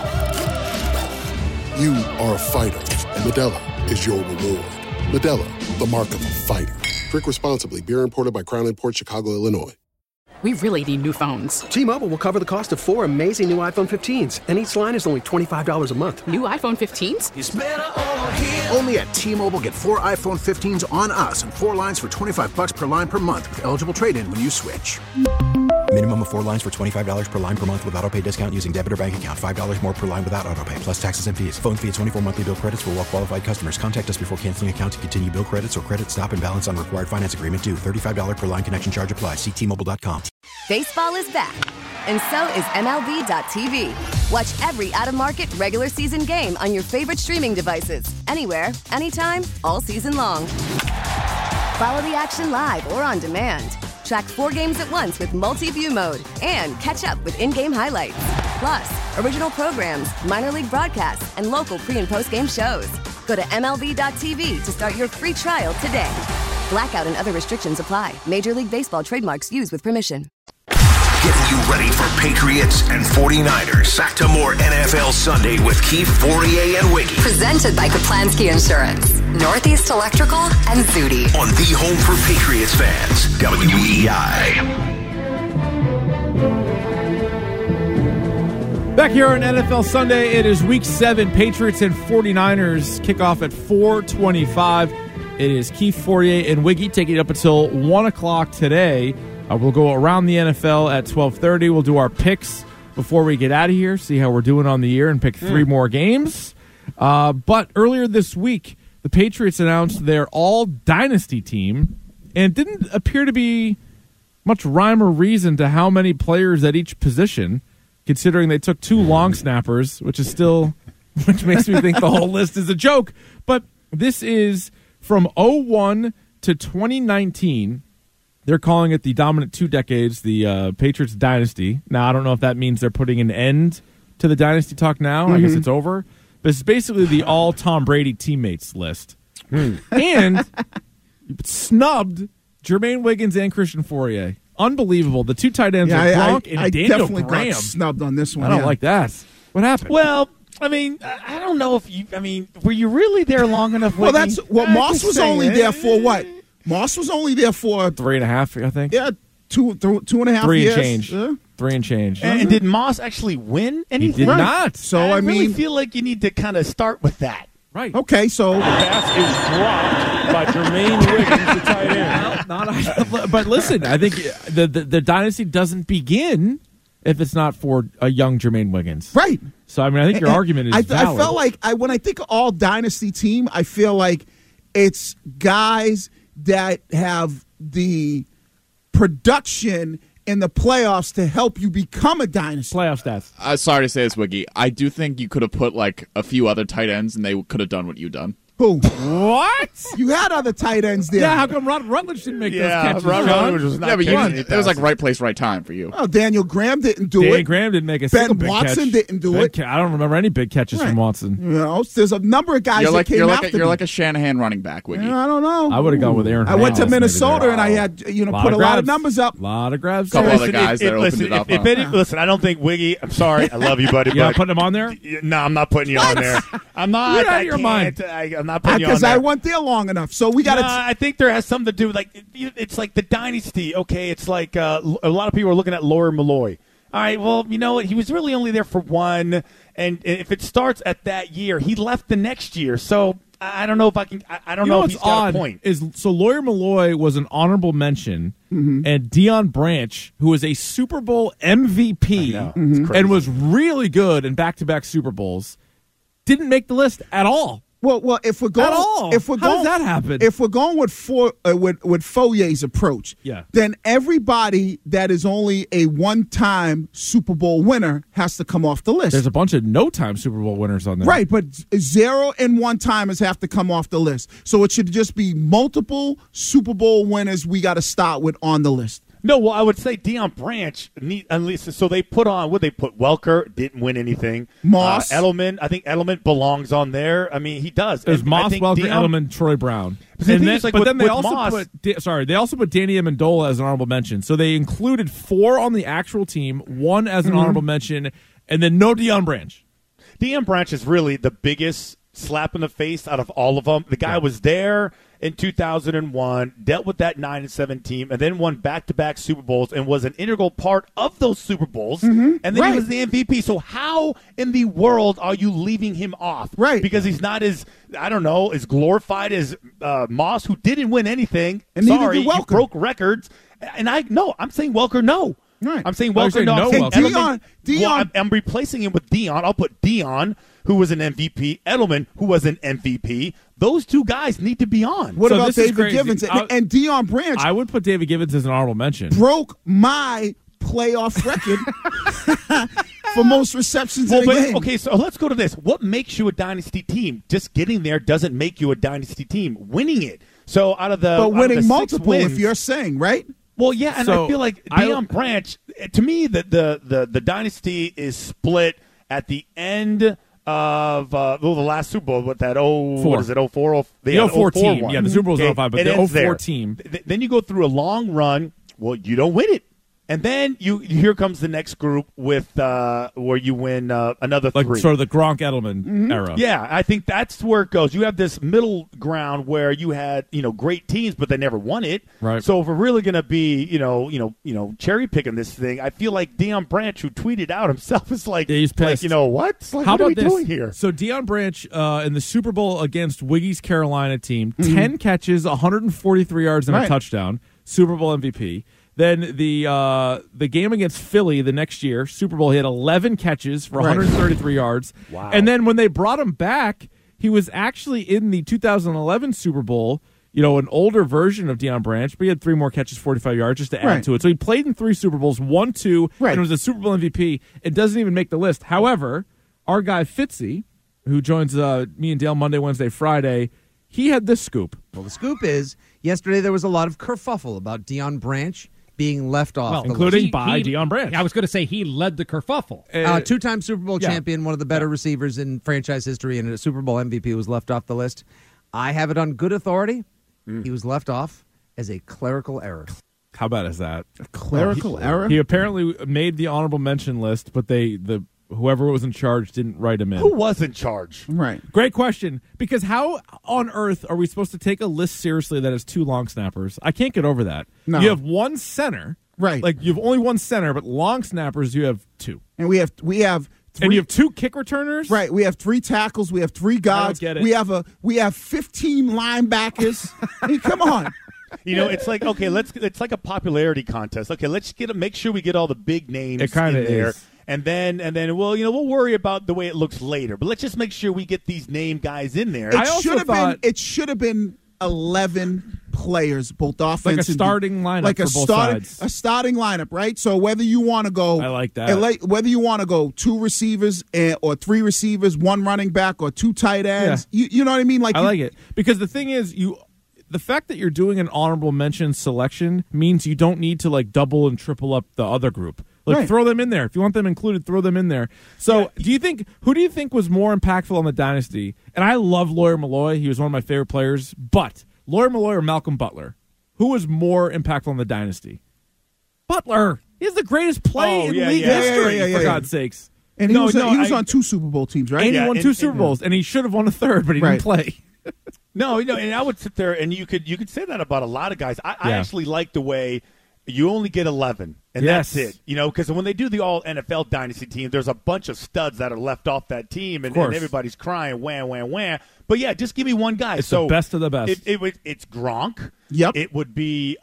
You are a fighter, and Modelo is your reward. Modelo, the mark of a fighter. Drink responsibly. Beer imported by Crown Imports, Chicago, Illinois. We really need new phones. T-Mobile will cover the cost of 4 amazing new iPhone 15s, and each line is only $25 a month. New iPhone 15s? It's better over here. Only at T-Mobile, get 4 iPhone 15s on us and 4 lines for $25 per line per month with eligible trade-in when you switch. Minimum of 4 lines for $25 per line per month with autopay discount using debit or bank account. $5 more per line without autopay, plus taxes and fees. Phone fee at 24 monthly bill credits for well-qualified customers. Contact us before canceling account to continue bill credits or credit stop and balance on required finance agreement due. $35 per line connection charge applies. See T-Mobile.com. Baseball is back, and so is MLB.tv. Watch every out-of-market regular season game on your favorite streaming devices, anywhere, anytime, all season long. Follow the action live or on demand. Track 4 games at once with multi-view mode and catch up with in-game highlights. Plus, original programs, minor league broadcasts, and local pre- and post-game shows. Go to MLB.tv to start your free trial today. Blackout and other restrictions apply. Major League Baseball trademarks used with permission. Getting you ready for Patriots and 49ers. Back to more NFL Sunday with Keith Fourier and Wiggy. Presented by Kaplansky Insurance, Northeast Electrical, and Zudi. On the home for Patriots fans, WEEI. Back here on NFL Sunday, it is Week 7. Patriots and 49ers kick off at 4:25. It is Keith Fourier and Wiggy taking it up until 1 o'clock today. We'll go around the NFL at 12:30. We'll do our picks before we get out of here, see how we're doing on the year, and pick 3 more games. But earlier this week, the Patriots announced their all-dynasty team, and it didn't appear to be much rhyme or reason to how many players at each position, considering they took 2 long snappers, which makes me think the whole list is a joke. But this is from 2001 to 2019. They're calling it the dominant 2 decades, the Patriots dynasty. Now, I don't know if that means they're putting an end to the dynasty talk now. I guess it's over. But it's basically the all Tom Brady teammates list. And snubbed Jermaine Wiggins and Christian Fourier. Unbelievable. The 2 tight ends are Gronk and Daniel definitely Graham. got snubbed on this one. I don't like that. What happened? Well, I mean, I don't know if you. I mean, were you really there long enough? Well, Moss was only there for what? Moss was only there for 3.5, I think. Yeah, 2.5 3 years. and change. 3 and change. And did Moss actually win anything? He did not. So I mean, really feel like you need to kind of start with that. Right. Okay, so the pass is dropped by Jermaine Wiggins, the tight end. But listen, I think the dynasty doesn't begin if it's not for a young Jermaine Wiggins. Right. So I mean, I think your argument is valid. I felt like when I think of all dynasty team, I feel like it's guys that have the production in the playoffs to help you become a dynasty. Playoff stats. Sorry to say this, Wiggy. I do think you could have put like a few other tight ends, and they could have done what you done. Who? What? You had other tight ends there. Yeah, how come Rutledge didn't make those catches? Rutledge was not it was like right place, right time for you. Oh, Daniel Graham didn't do it. Daniel Graham didn't make a single big catch. Ben Watson didn't do it. I don't remember any big catches from Watson. You know, there's a number of guys that came after You're like a Shanahan running back, Wiggy. I don't know. I would have gone with Aaron. I went to Hernandez Minnesota and I had put a lot of numbers up. A lot of grabs. A couple other guys that opened it up. Listen, I don't think Wiggy. I'm sorry, I love you, buddy. You're not putting him on there? No, I'm not putting you on there. I'm not. Get out of your mind. I'm not putting you on Because there. I went there long enough. So we got to. I think there has something to do with it's like the dynasty. Okay, it's like a lot of people are looking at Lawyer Malloy. All right, well, you know what? He was really only there for one, and if it starts at that year, he left the next year. So I don't know if I can. I don't know if he's got a point. So Lawyer Malloy was an honorable mention, and Deion Branch, who was a Super Bowl MVP and was really good in back-to-back Super Bowls, didn't make the list at all. Well, if we're going, how does that happen? If we're going with Foyer's approach, then everybody that is only a one-time Super Bowl winner has to come off the list. There's a bunch of no-time Super Bowl winners on there, right? But 0 and 1-timers have to come off the list. So it should just be multiple Super Bowl winners we got to start with on the list. No, well, I would say Deion Branch, at least, so they put on, what they put, Welker, didn't win anything. Moss. Edelman, I think Edelman belongs on there. I mean, he does. There's Moss, Welker, Edelman, Troy Brown. Then they also put Danny Amendola as an honorable mention. So they included 4 on the actual team, 1 as an honorable mention, and then no Deion Branch. Deion Branch is really the biggest slap in the face out of all of them. The guy was there in 2001, dealt with that 9-7 team, and then won back-to-back Super Bowls and was an integral part of those Super Bowls. And then he was the MVP. So how in the world are you leaving him off? Right. Because he's not as, I don't know, as glorified as Moss, who didn't win anything. And Sorry, he broke records. And I'm saying Welker, no. Right. I'm saying Welker, no. Deion. Well, I'm replacing him with Deion. I'll put Deion, who was an MVP, Edelman, who was an MVP. Those 2 guys need to be on. What about David Givens and Deion Branch? I would put David Givens as an honorable mention. Broke my playoff record for most receptions in a game. Okay, so let's go to this. What makes you a dynasty team? Just getting there doesn't make you a dynasty team. Winning it. So out of the but winning of the multiple, 6 wins, if you're saying, right? Well, yeah, and I feel like Deion Branch, to me, the dynasty is split at the end of the last Super Bowl with that 04? The 04 team. one. Yeah, the Super Bowl was 05, but the 04 team. Then you go through a long run. Well, you don't win it. And then here comes the next group with where you win another 3. Sort of the Gronk Edelman era. Yeah, I think that's where it goes. You have this middle ground where you had great teams, but they never won it. Right. So if we're really going to be cherry picking this thing, I feel like Deion Branch, who tweeted out himself, is like, he's pissed. What? Like, how what about are we this? doing here? So Deion Branch in the Super Bowl against Wiggy's Carolina team, 10 catches, 143 yards, and a touchdown. Super Bowl MVP. Then the game against Philly the next year, Super Bowl, he had 11 catches for 133 yards. Wow. And then when they brought him back, he was actually in the 2011 Super Bowl, an older version of Deion Branch, but he had 3 more catches, 45 yards, just to add to it. So he played in 3 Super Bowls, won 2, and was a Super Bowl MVP. It doesn't even make the list. However, our guy Fitzy, who joins me and Dale Monday, Wednesday, Friday, he had this scoop. Well, the scoop is, yesterday there was a lot of kerfuffle about Deion Branch being left off, including by Deion Branch. I was going to say he led the kerfuffle. 2-time Super Bowl champion, one of the better receivers in franchise history, and a Super Bowl MVP was left off the list. I have it on good authority. He was left off as a clerical error. How bad is that? A clerical error? He apparently made the honorable mention list, but whoever was in charge didn't write him in. Who was in charge? Right. Great question. Because how on earth are we supposed to take a list seriously that has 2 long snappers? I can't get over that. No. You have 1 center. Right. Like you have only 1 center, but long snappers you have 2. And we have 3, and you have 2 kick returners? Right. We have 3 tackles. We have 3 guards. I don't get it. We have 15 linebackers. I mean, come on. It's like, okay, it's like a popularity contest. Okay, let's make sure we get all the big names it kind in of there. Is. And then we'll worry about the way it looks later. But let's just make sure we get these name guys in there. It should have been 11 players, both offense like a and starting lineup like for both sides. A starting lineup, right? So whether you want to go, I like that. Whether you want to go 2 receivers or 3 receivers, 1 running back or 2 tight ends, you know what I mean? I like it because the thing is, the fact that you're doing an honorable mention selection means you don't need to like double and triple up the other group. Like throw them in there if you want them included. Throw them in there. So, who do you think was more impactful on the dynasty? And I love Lawyer Malloy. He was one of my favorite players. But Lawyer Malloy or Malcolm Butler, who was more impactful on the dynasty? Butler. He's the greatest play in league history. For God's sakes. And he was on 2 Super Bowl teams, right? And he won 2 Super Bowls, and he should have won a 3rd, but he didn't play. No, and I would sit there, and you could say that about a lot of guys. I actually like the way you only get 11, and that's it. Because when they do the all NFL dynasty team, there's a bunch of studs that are left off that team, and everybody's crying, wham, wham, wham. But yeah, just give me one guy. It's the best of the best. It's Gronk. Yep. It would be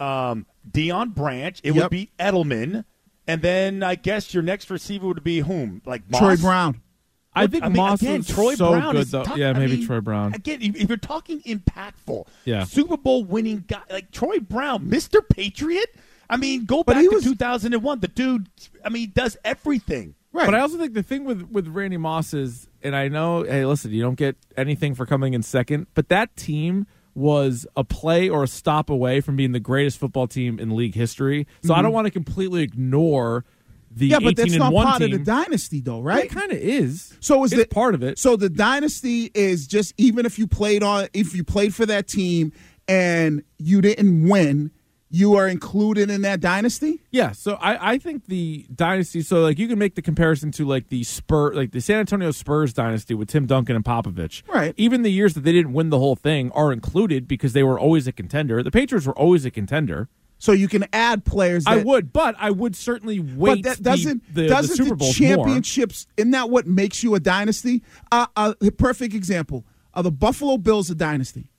Deion Branch. It would be Edelman, and then I guess your next receiver would be whom? Like Moss? Troy Brown. I think Moss was Troy so Brown good, is though. tough. Maybe Troy Brown. Again, if you're talking impactful, Yeah. Super Bowl winning guy like Troy Brown, Mr. Patriot. I mean, go back to 2001. The dude, does everything. Right. But I also think the thing with Randy Moss is, and I know, hey, listen, you don't get anything for coming in second, but that team was a play or a stop away from being the greatest football team in league history. So I don't want to completely ignore the 18-1 but that's not part team. of the dynasty, though, right? It kind of is. So it's part of it. So the dynasty is just even if you played for that team and you didn't win, you are included in that dynasty? Yeah, so I think the dynasty, so like you can make the comparison to like the San Antonio Spurs dynasty with Tim Duncan and Popovich. Right. Even the years that they didn't win the whole thing are included because they were always a contender. The Patriots were always a contender. So you can add players. I would certainly weight but that doesn't the Super Bowls championships, more. Isn't that what makes you a dynasty? A perfect example. Are the Buffalo Bills a dynasty?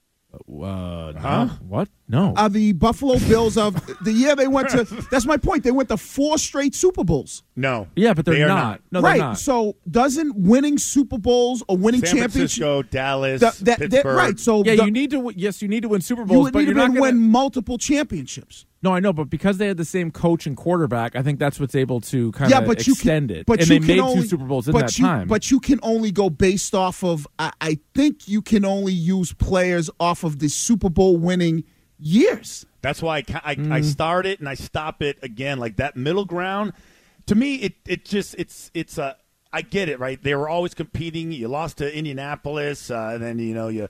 Huh? What? No. The Buffalo Bills of the year they went to. That's my point. They went to 4 straight Super Bowls. No. Yeah, but they're not. No, right. They're not. So doesn't winning Super Bowls or winning San championships? Francisco, Dallas, Pittsburgh. Right. So yeah, you need to win Super Bowls, but you're not going to win multiple championships. No, I know, but because they had the same coach and quarterback, I think that's what's able to kind of extend it. But and they made 2 Super Bowls in that time. But you can only go based off of. I think you can only use players off of the Super Bowl winning years. That's why I start it and I stop it again. Like that middle ground, to me, it's a. I get it, right? They were always competing. You lost to Indianapolis, and then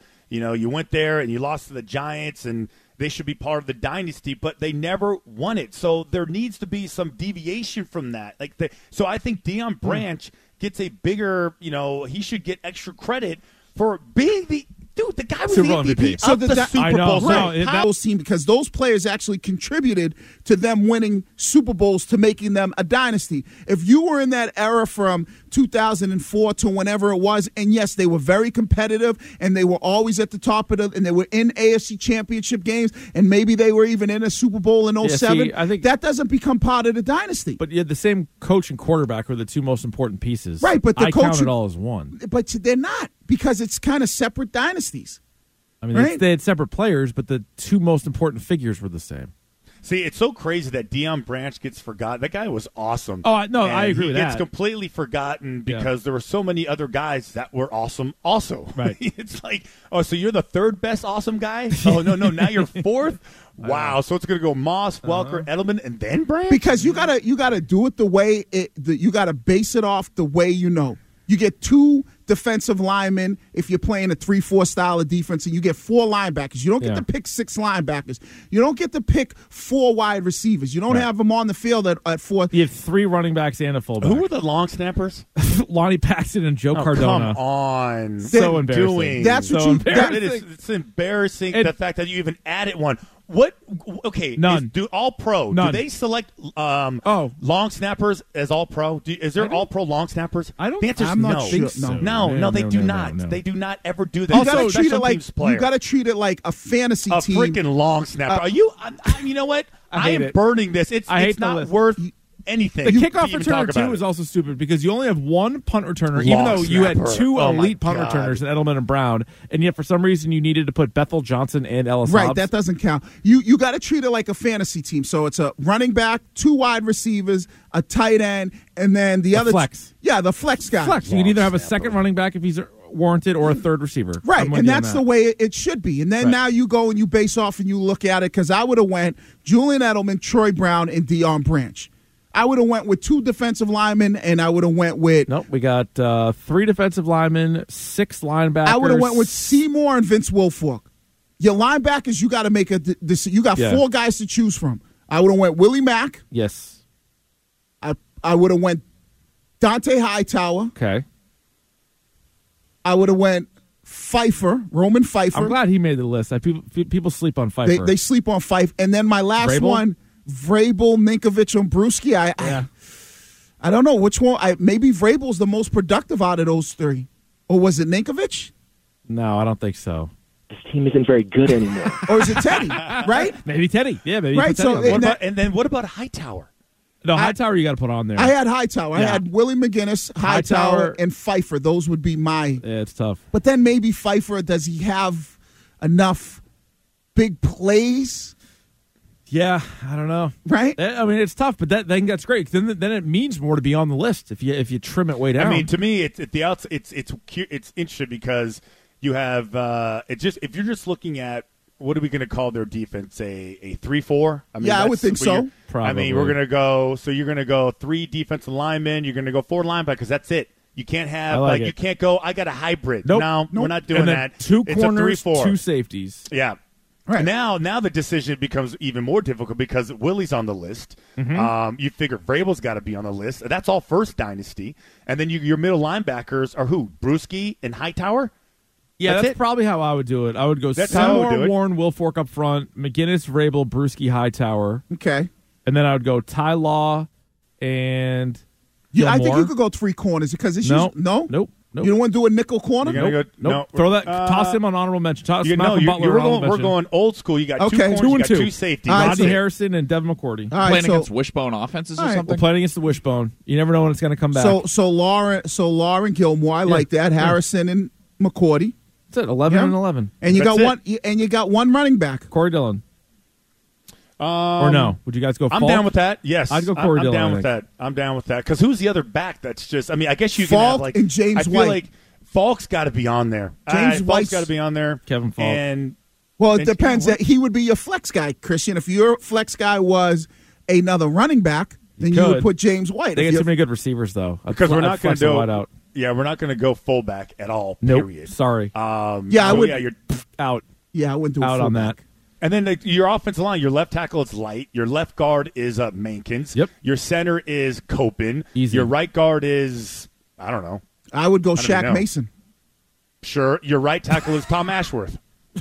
you went there and you lost to the Giants, and they should be part of the dynasty, but they never won it. So there needs to be some deviation from that. So I think Deion Branch gets a bigger. He should get extra credit for being the. Dude, the guy was Super the Bowl MVP MVP. of the Super Bowl. That team because those players actually contributed to them winning Super Bowls to making them a dynasty. If you were in that era from 2004 to whenever it was, and yes, they were very competitive and they were always at the top of and they were in AFC Championship games and maybe they were even in a Super Bowl in 07. I think that doesn't become part of the dynasty. But yeah, the same coach and quarterback are the 2 most important pieces. Right, but the I coach count it all as one. But they're not because it's kind of separate dynasties. I mean, right? They had separate players, but the 2 most important figures were the same. See, it's so crazy that Deion Branch gets forgotten. That guy was awesome. Oh, no, I agree with that. He gets completely forgotten because there were so many other guys that were awesome also. Right. It's like, so you're the 3rd best awesome guy? Oh, no, now you're 4th? Wow. So it's going to go Moss, Welker, Edelman, and then Branch? Because you gotta do it the way you got to base it off the way you know. You get 2 defensive linemen if you're playing a 3-4 style of defense, and you get 4 linebackers. You don't get to pick 6 linebackers. You don't get to pick 4 wide receivers. You don't have them on the field at 4. You have 3 running backs and a fullback. Who were the long snappers? Lonnie Paxton and Joe Cardona. Come on. So embarrassing. That's what you. It's embarrassing the fact that you even added one. What? Okay, none. Do all pro? None. Do they select long snappers as all pro? Is there all pro long snappers? I don't. The answer's I'm not no. sure. So. No, they do not. No. They do not ever do that. You got to treat it like a fantasy team. A freaking long snapper. Are you? You know what? I am burning this. It's not worth. anything. The to kickoff even returner, talk about too, it. is also stupid because you only have one punt returner, even though you had snapper. two Oh, my elite punt God. returners in Edelman and Brown, and yet for some reason you needed to put Bethel, Johnson, and Ellis Right, Hobbs. that doesn't count. You got to treat it like a fantasy team. So it's a running back, 2 wide receivers, a tight end, and then the other flex. Yeah, the flex guy. Flex. You can either have a second running back if he's warranted or a third receiver. Right, I'm with and you on that's that. the way it should be. And then now you go and you base off and you look at it because I would have went Julian Edelman, Troy Brown, and Deion Branch. I would have went with 2 defensive linemen, and I would have went with. Nope, we got 3 defensive linemen, 6 linebackers. I would have went with Seymour and Vince Wilfork. Your linebackers, you got to make a decision. You got 4 guys to choose from. I would have went Willie Mack. Yes. I would have went Dante Hightower. Okay. I would have went Pfeiffer, Roman Pfeiffer. I'm glad he made the list. People sleep on Pfeiffer. They sleep on Pfeiffer. And then my last Vrabel? one, Vrabel, Ninkovich, and Brewski. I don't know which one. Maybe Vrabel's the most productive out of those 3. Or was it Ninkovich? No, I don't think so. This team isn't very good anymore. Or is it Teddy? Right? Maybe Teddy. Yeah, maybe. Right, Put Teddy so on there. And then what about Hightower? No, Hightower you got to put on there. I had Hightower. I Yeah. had Willie McGinnis, Hightower, and Pfeiffer. Those would be my. Yeah, it's tough. But then maybe Pfeiffer, does he have enough big plays? Yeah, I don't know. Right? I mean, it's tough, but then that's great. Then it means more to be on the list if you trim it way down. I mean, to me, it's at the outs. It's interesting because you have if you're just looking at what are we going to call their defense, a 3-4? I mean, Yeah, I would think so. Probably. I mean, we're going to go. So you're going to go 3 defensive linemen. You're going to go 4 linebackers. That's it. You can't have like it. you can't go. I got a hybrid. Nope. No, we're not doing and then that. 2 It's corners, a 3-4. 2 safeties. Yeah. Right. Now the decision becomes even more difficult because Willie's on the list. Mm-hmm. You figure Vrabel's got to be on the list. That's all first dynasty. And then your middle linebackers are who? Brewski and Hightower? Yeah, that's it? probably how I would do it. I would go That's how I would do Seymour, it. Warren, Wilfork up front, McGinnis, Vrabel, Brewski, Hightower. Okay. And then I would go Ty Law and I think Gilmore. you could go 3 corners because it's No. no. Nope. You don't want to do a nickel corner? You're gonna Nope. go, Throw that. Toss him on honorable mention. Toss Malcolm Butler on honorable we're mention. going old school. You got 2 Okay. corners, 2 you and got 2. 2 safeties. All right, That's Rodney it. Harrison and Devin McCourty. All right, Playing so, against wishbone offenses or all right, something? We're playing against the wishbone. You never know when it's going to come back. so Lauren Gilmore, I like that. Harrison and McCourty. That's it. 11 Yeah. and 11. And you That's got you got one running back. Corey Dillon. Or no? Would you guys go? I'm Falk? down with that. Yes, I'd go Corey I'm Dillon. down I with think. that. I'm down with that because who's the other back? That's just. I mean, I guess you can have Falk like and James I feel White. like Falk's got to be on there. James Falk's White's- got to be on there. Kevin Falk. And Well, it And- depends. That he would be your flex guy, Christian. If your flex guy was another running back, then you would could. put James White. They If get you're- so many good receivers though. because we're not going to wide out. Yeah, we're not going to go fullback at all. Nope. Period. Sorry. Yeah, I would- Yeah, you're Out. Yeah, I wouldn't do a Out on fullback. that. And then your offensive line, your left tackle is Light. Your left guard is Mankins. Yep. Your center is Copen. Easy. Your right guard is, I don't know. I would go I don't even Shaq know. Mason. Sure. Your right tackle is Tom Ashworth.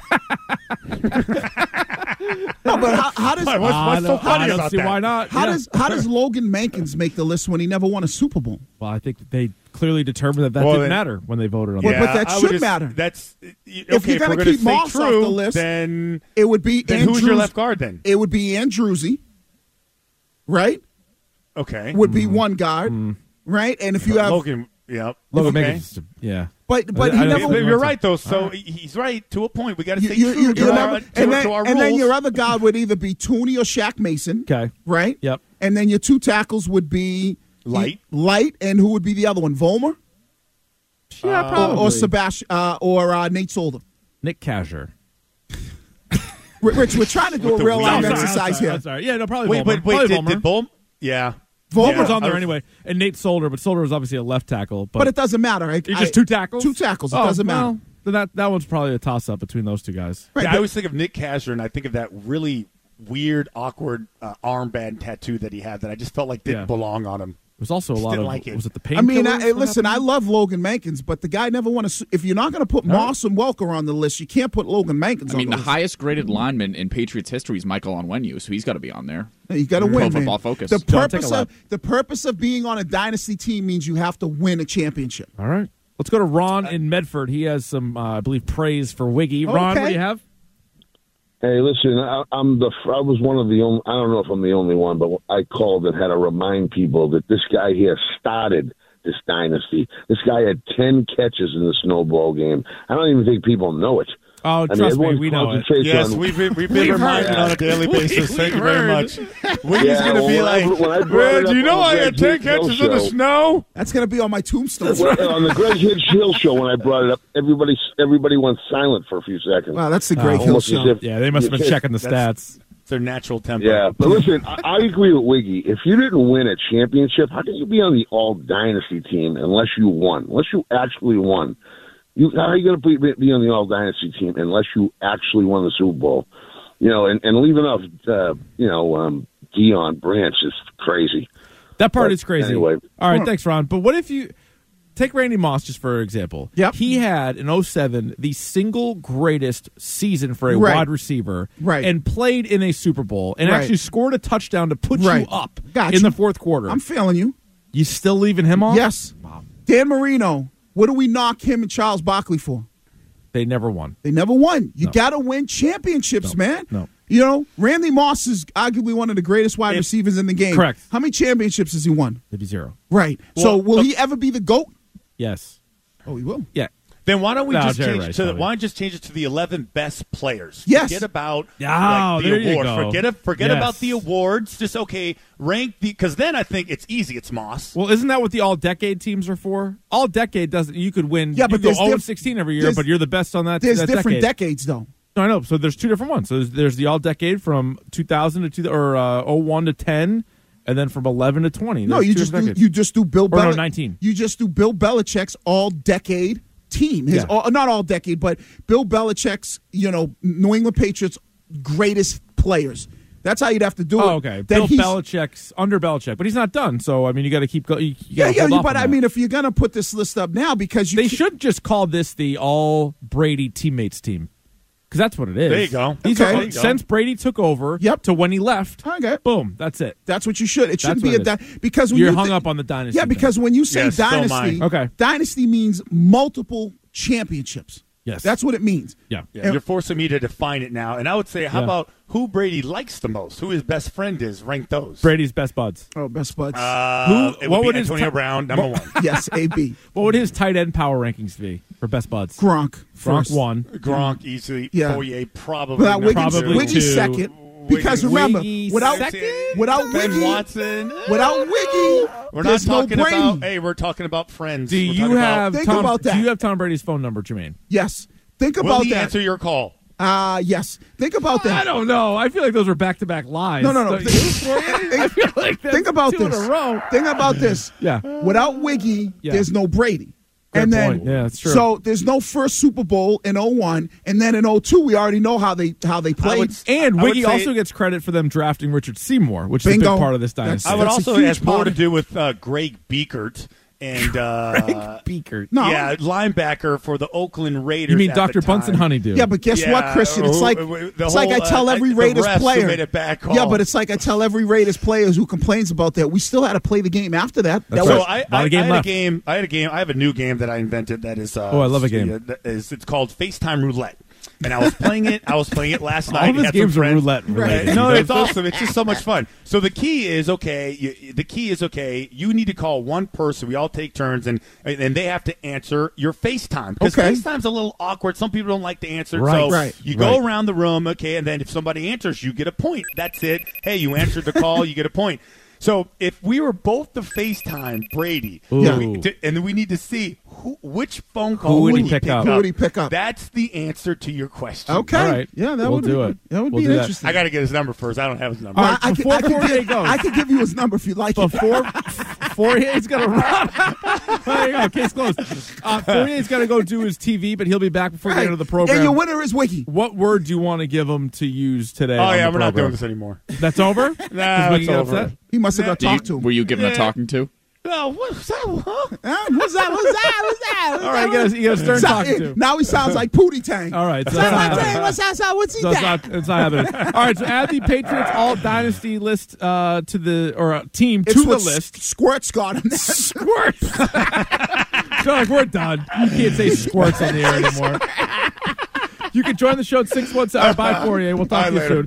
No, but how does What's so funny I don't about see that? why not. how Yeah. does Logan Mankins make the list when he never won a Super Bowl? Well, I think they clearly determined that Well, didn't then- matter when they voted on Well, that. but that I would should just- matter. That's If okay. you're we're gonna going keep to say Moss off true, the list, then It would be who's your Andrews- left guard then? It would be Andrewsy, right? Okay. Would be one guard, right? And if you have, Logan, yeah. Logan okay. Mankins, yeah. but I he don't never. think- You're right though. So he's right to a point. We got to stay You true to never- our, and to then, our and then rules. your other guard would either be Tooney or Shaq Mason, Okay. right? Yep. And then your 2 tackles would be Light. and who would be the other one? Volmer Yeah, probably. or Sebastian or Nate Solder. Nick Casher. Rich, we're trying to do a the real wheel. life I'm exercise here. I'm sorry. Yeah, no, probably Wait, Vollmer. wait. Probably Did Vollmer. Bolm? Yeah. Volmer's Vollmer's on there I was- anyway, and Nate Solder, but Solder was obviously a left tackle. But it doesn't matter. It's just 2 tackles. 2 tackles. It Oh, doesn't matter. well, then that one's probably a toss-up between those 2 guys. Right, Yeah, I but- always think of Nick Casher, and I think of that really weird, awkward armband tattoo that he had that I just felt like didn't Yeah. belong on him. It was also a Just lot didn't of. like it. Was it the I mean, painkillers? listen, I love Logan Mankins, but the guy never won a. If you're not going to put Moss and Welker on the list, you can't put Logan Mankins I mean, on the the list. highest graded lineman in Patriots history is Michael Onwenu, so he's got to be on there. You got to Pro win, man. Football Focus. The John, take a purpose lap. of the purpose of being on a dynasty team means you have to win a championship. All right. Let's go to Ron in Medford. He has some, I believe, praise for Wiggy. Ron, what Okay. do you have? Hey, listen, I was one of the only, I don't know if I'm the only one, but I called and had to remind people that this guy here started this dynasty. This guy had 10 catches in the snowball game. I don't even think people know it. Oh, trust me, we know it. Yes, we've been reminded on a daily basis. Thank you very much. Wiggy's going to be like, do you know I had 10 catches in the snow? That's going to be on my tombstone. On the Greg Hill show, when I brought it up, everybody went silent for a few seconds. Wow, that's the Greg Hill show. Yeah, they must have been checking the stats. It's their natural tempo. Yeah, but listen, I agree with Wiggy. If you didn't win a championship, how can you be on the All-Dynasty team unless you won? Unless you actually won. How are you going to be on the All-Dynasty team unless you actually won the Super Bowl? And leaving off, Deion Branch is crazy. That part is crazy. Anyway. All right, thanks, Ron. But what if you take Randy Moss, just for example? Yep. He had, in 2007, the single greatest season for a wide receiver and played in a Super Bowl and actually scored a touchdown to put you up in the fourth quarter. I'm feeling you. You still leaving him off? Yes. Wow. Dan Marino. What do we knock him and Charles Barkley for? They never won. You got to win championships, man. No. Randy Moss is arguably one of the greatest wide receivers in the game. Correct. How many championships has he won? Maybe 0. Right. Well, so will he ever be the GOAT? Yes. Oh, he will. Yeah. Then why don't we just Jerry change Rice, to probably. just change it to the 11 best players? Yes. Forget about there the you awards. go. Forget Yes. about the awards. Just rank because then I think it's easy. It's Moss. Well, isn't that what the all-decade teams are for? All-decade doesn't. You could win. Yeah, but you go there's 0-16 every year, but you're the best on that. There's that different decade. decades, though. No, I know. So there's two different ones. So there's the all-decade from 2000 to 01 to 10, and then from 11 to 20. No, There's you two just different do decades. you just do Bill Or no, Belichick. 19. You just do Bill Belichick's all-decade team. His not all-decade, but Bill Belichick's New England Patriots greatest players. That's how you'd have to do it. Oh, okay. Bill Belichick's under Belichick, but he's not done. So I mean, you got to keep going. But I mean, if you're gonna put this list up now, because they should just call this the All Brady Teammates team, because that's what it is. There you go. There you go. Since Brady took over, to when he left, boom, that's it. That's what you should. It shouldn't That's be what it is. because when you're you hung up on the dynasty. Yeah, because when you say Yes, so am I. dynasty, dynasty means multiple championships. Yes, that's what it means. Yeah. You're forcing me to define it now. And I would say, how about who Brady likes the most? Who his best friend is? Rank those. Brady's best buds. Oh, best buds. It would be Antonio Brown, number one. Yes, AB. What would his tight end power rankings be for best buds? Gronk. Gronk first. 1. Gronk easily. Yeah. Fourier probably. Without number Wiggins, two. Wiggins second. Because remember, without Ben Wiggy, Watson, without Wiggy, we're not there's no talking Brady. about. Hey, we're talking about friends. Do We're you talking have Think Tom? about that. Do you have Tom Brady's phone number, Jermaine? Yes. Think Will about he that. answer your call? Yes. Think about that. I don't know. I feel like those are back-to-back lies. No. I feel like that's Think about two this. in a row. Think about this. Yeah. Without Wiggy, there's no Brady. Good and then, point. Yeah, that's true. So there's no first Super Bowl in 01, and then in 02, we already know how they played. And I would Wiggy say- also gets credit for them drafting Richard Seymour, which is a Bingo. big part of this dynasty. I would That's a also huge has more part to of- do with Greg Biekert and Beaker. No. yeah, linebacker for the Oakland Raiders. You mean at Dr. the time. Bunsen Honeydew? Yeah, but guess what, Christian? It's like I tell every the Raiders refs who player. made it back Yeah, call. but it's like I tell every Raiders player who complains about that. We still had to play the game after that. That So was I Not a game had left. I have a new game that I invented that is. Oh, I love a game. It's called FaceTime Roulette, and I was playing it. last night. All of his Had some games are friends. roulette related. No, it's awesome. It's just so much fun. So the key is you need to call one person. We all take turns, and they have to answer your FaceTime because Okay. FaceTime's a little awkward. Some people don't like to answer. Right. So Right. you go around the room, okay, and then if somebody answers, you get a point. That's it. Hey, you answered the call, you get a point. So if we were both to FaceTime Brady, Ooh. and then we need to see which phone call Who would he he pick up? Who would he pick up? That's the answer to your question. okay. All right. Yeah, that We'll would do be, it. That would We'll be do that. interesting. I got to get his number first. I don't have his number. All right, before Fourier goes. I could give you his number if you'd like it. Before Fourier's going to run. There you go. Case closed. Fourier's going to go do his TV, but he'll be back before the Right. end of the program. And your winner is Wiggy. What word do you want to give him to use today? Oh on yeah, the we're not program? doing this anymore. That's over? Nah, Does Wiggy it's get over. upset? He must have got talked to. Were you given a talking to? Oh, what's that? Huh? What's that? All right, you got a stern talking to. Now he sounds like Pootie Tang. All right. So that's not happening. What's that? What's he So it's that? not happening. All right, so add the Patriots All Dynasty list to the team It's to the what list. Squirt's got him. Squirts. So like we're done. You can't say squirts on the air anymore. You can join the show at 617. Bye, Fourier. We'll talk to you soon.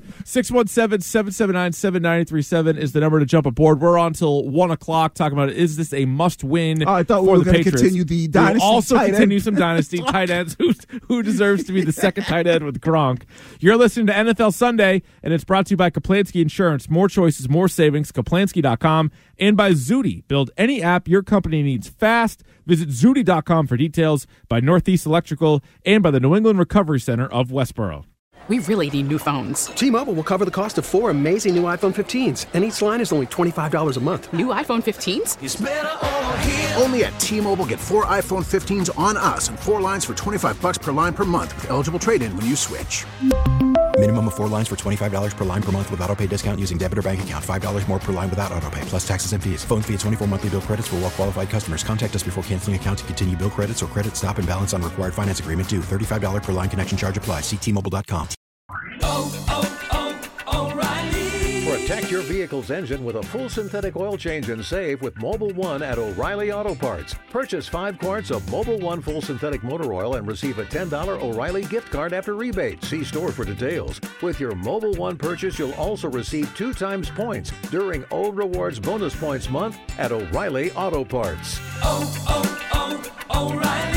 617-779-7937 is the number to jump aboard. We're on till 1 o'clock talking about is this a must-win I thought we for were the going to Patriots. continue the dynasty. We'll also tight continue end. some dynasty tight ends. Who deserves to be the second tight end with Gronk? You're listening to NFL Sunday, and it's brought to you by Kaplansky Insurance. More choices, more savings. Kaplansky.com. And by Zudi. Build any app your company needs fast. Visit Zudi.com for details. By Northeast Electrical and by the New England Recovery Center of Westboro. We really need new phones. T-Mobile will cover the cost of 4 amazing new iPhone 15s, and each line is only $25 a month. New iPhone 15s? It's better over here. Only at T-Mobile, get 4 iPhone 15s on us and 4 lines for $25 per line per month with eligible trade-in when you switch. Minimum of 4 lines for $25 per line per month with autopay discount using debit or bank account. $5 more per line without autopay, plus taxes and fees. Phone fee at 24 monthly bill credits for well-qualified customers. Contact us before canceling account to continue bill credits or credit stop and balance on required finance agreement due. $35 per line connection charge applies. See T-Mobile.com. Protect your vehicle's engine with a full synthetic oil change and save with Mobil 1 at O'Reilly Auto Parts. Purchase 5 quarts of Mobil 1 full synthetic motor oil and receive a $10 O'Reilly gift card after rebate. See store for details. With your Mobil 1 purchase, you'll also receive 2 times points during Old Rewards Bonus Points Month at O'Reilly Auto Parts. O'Reilly.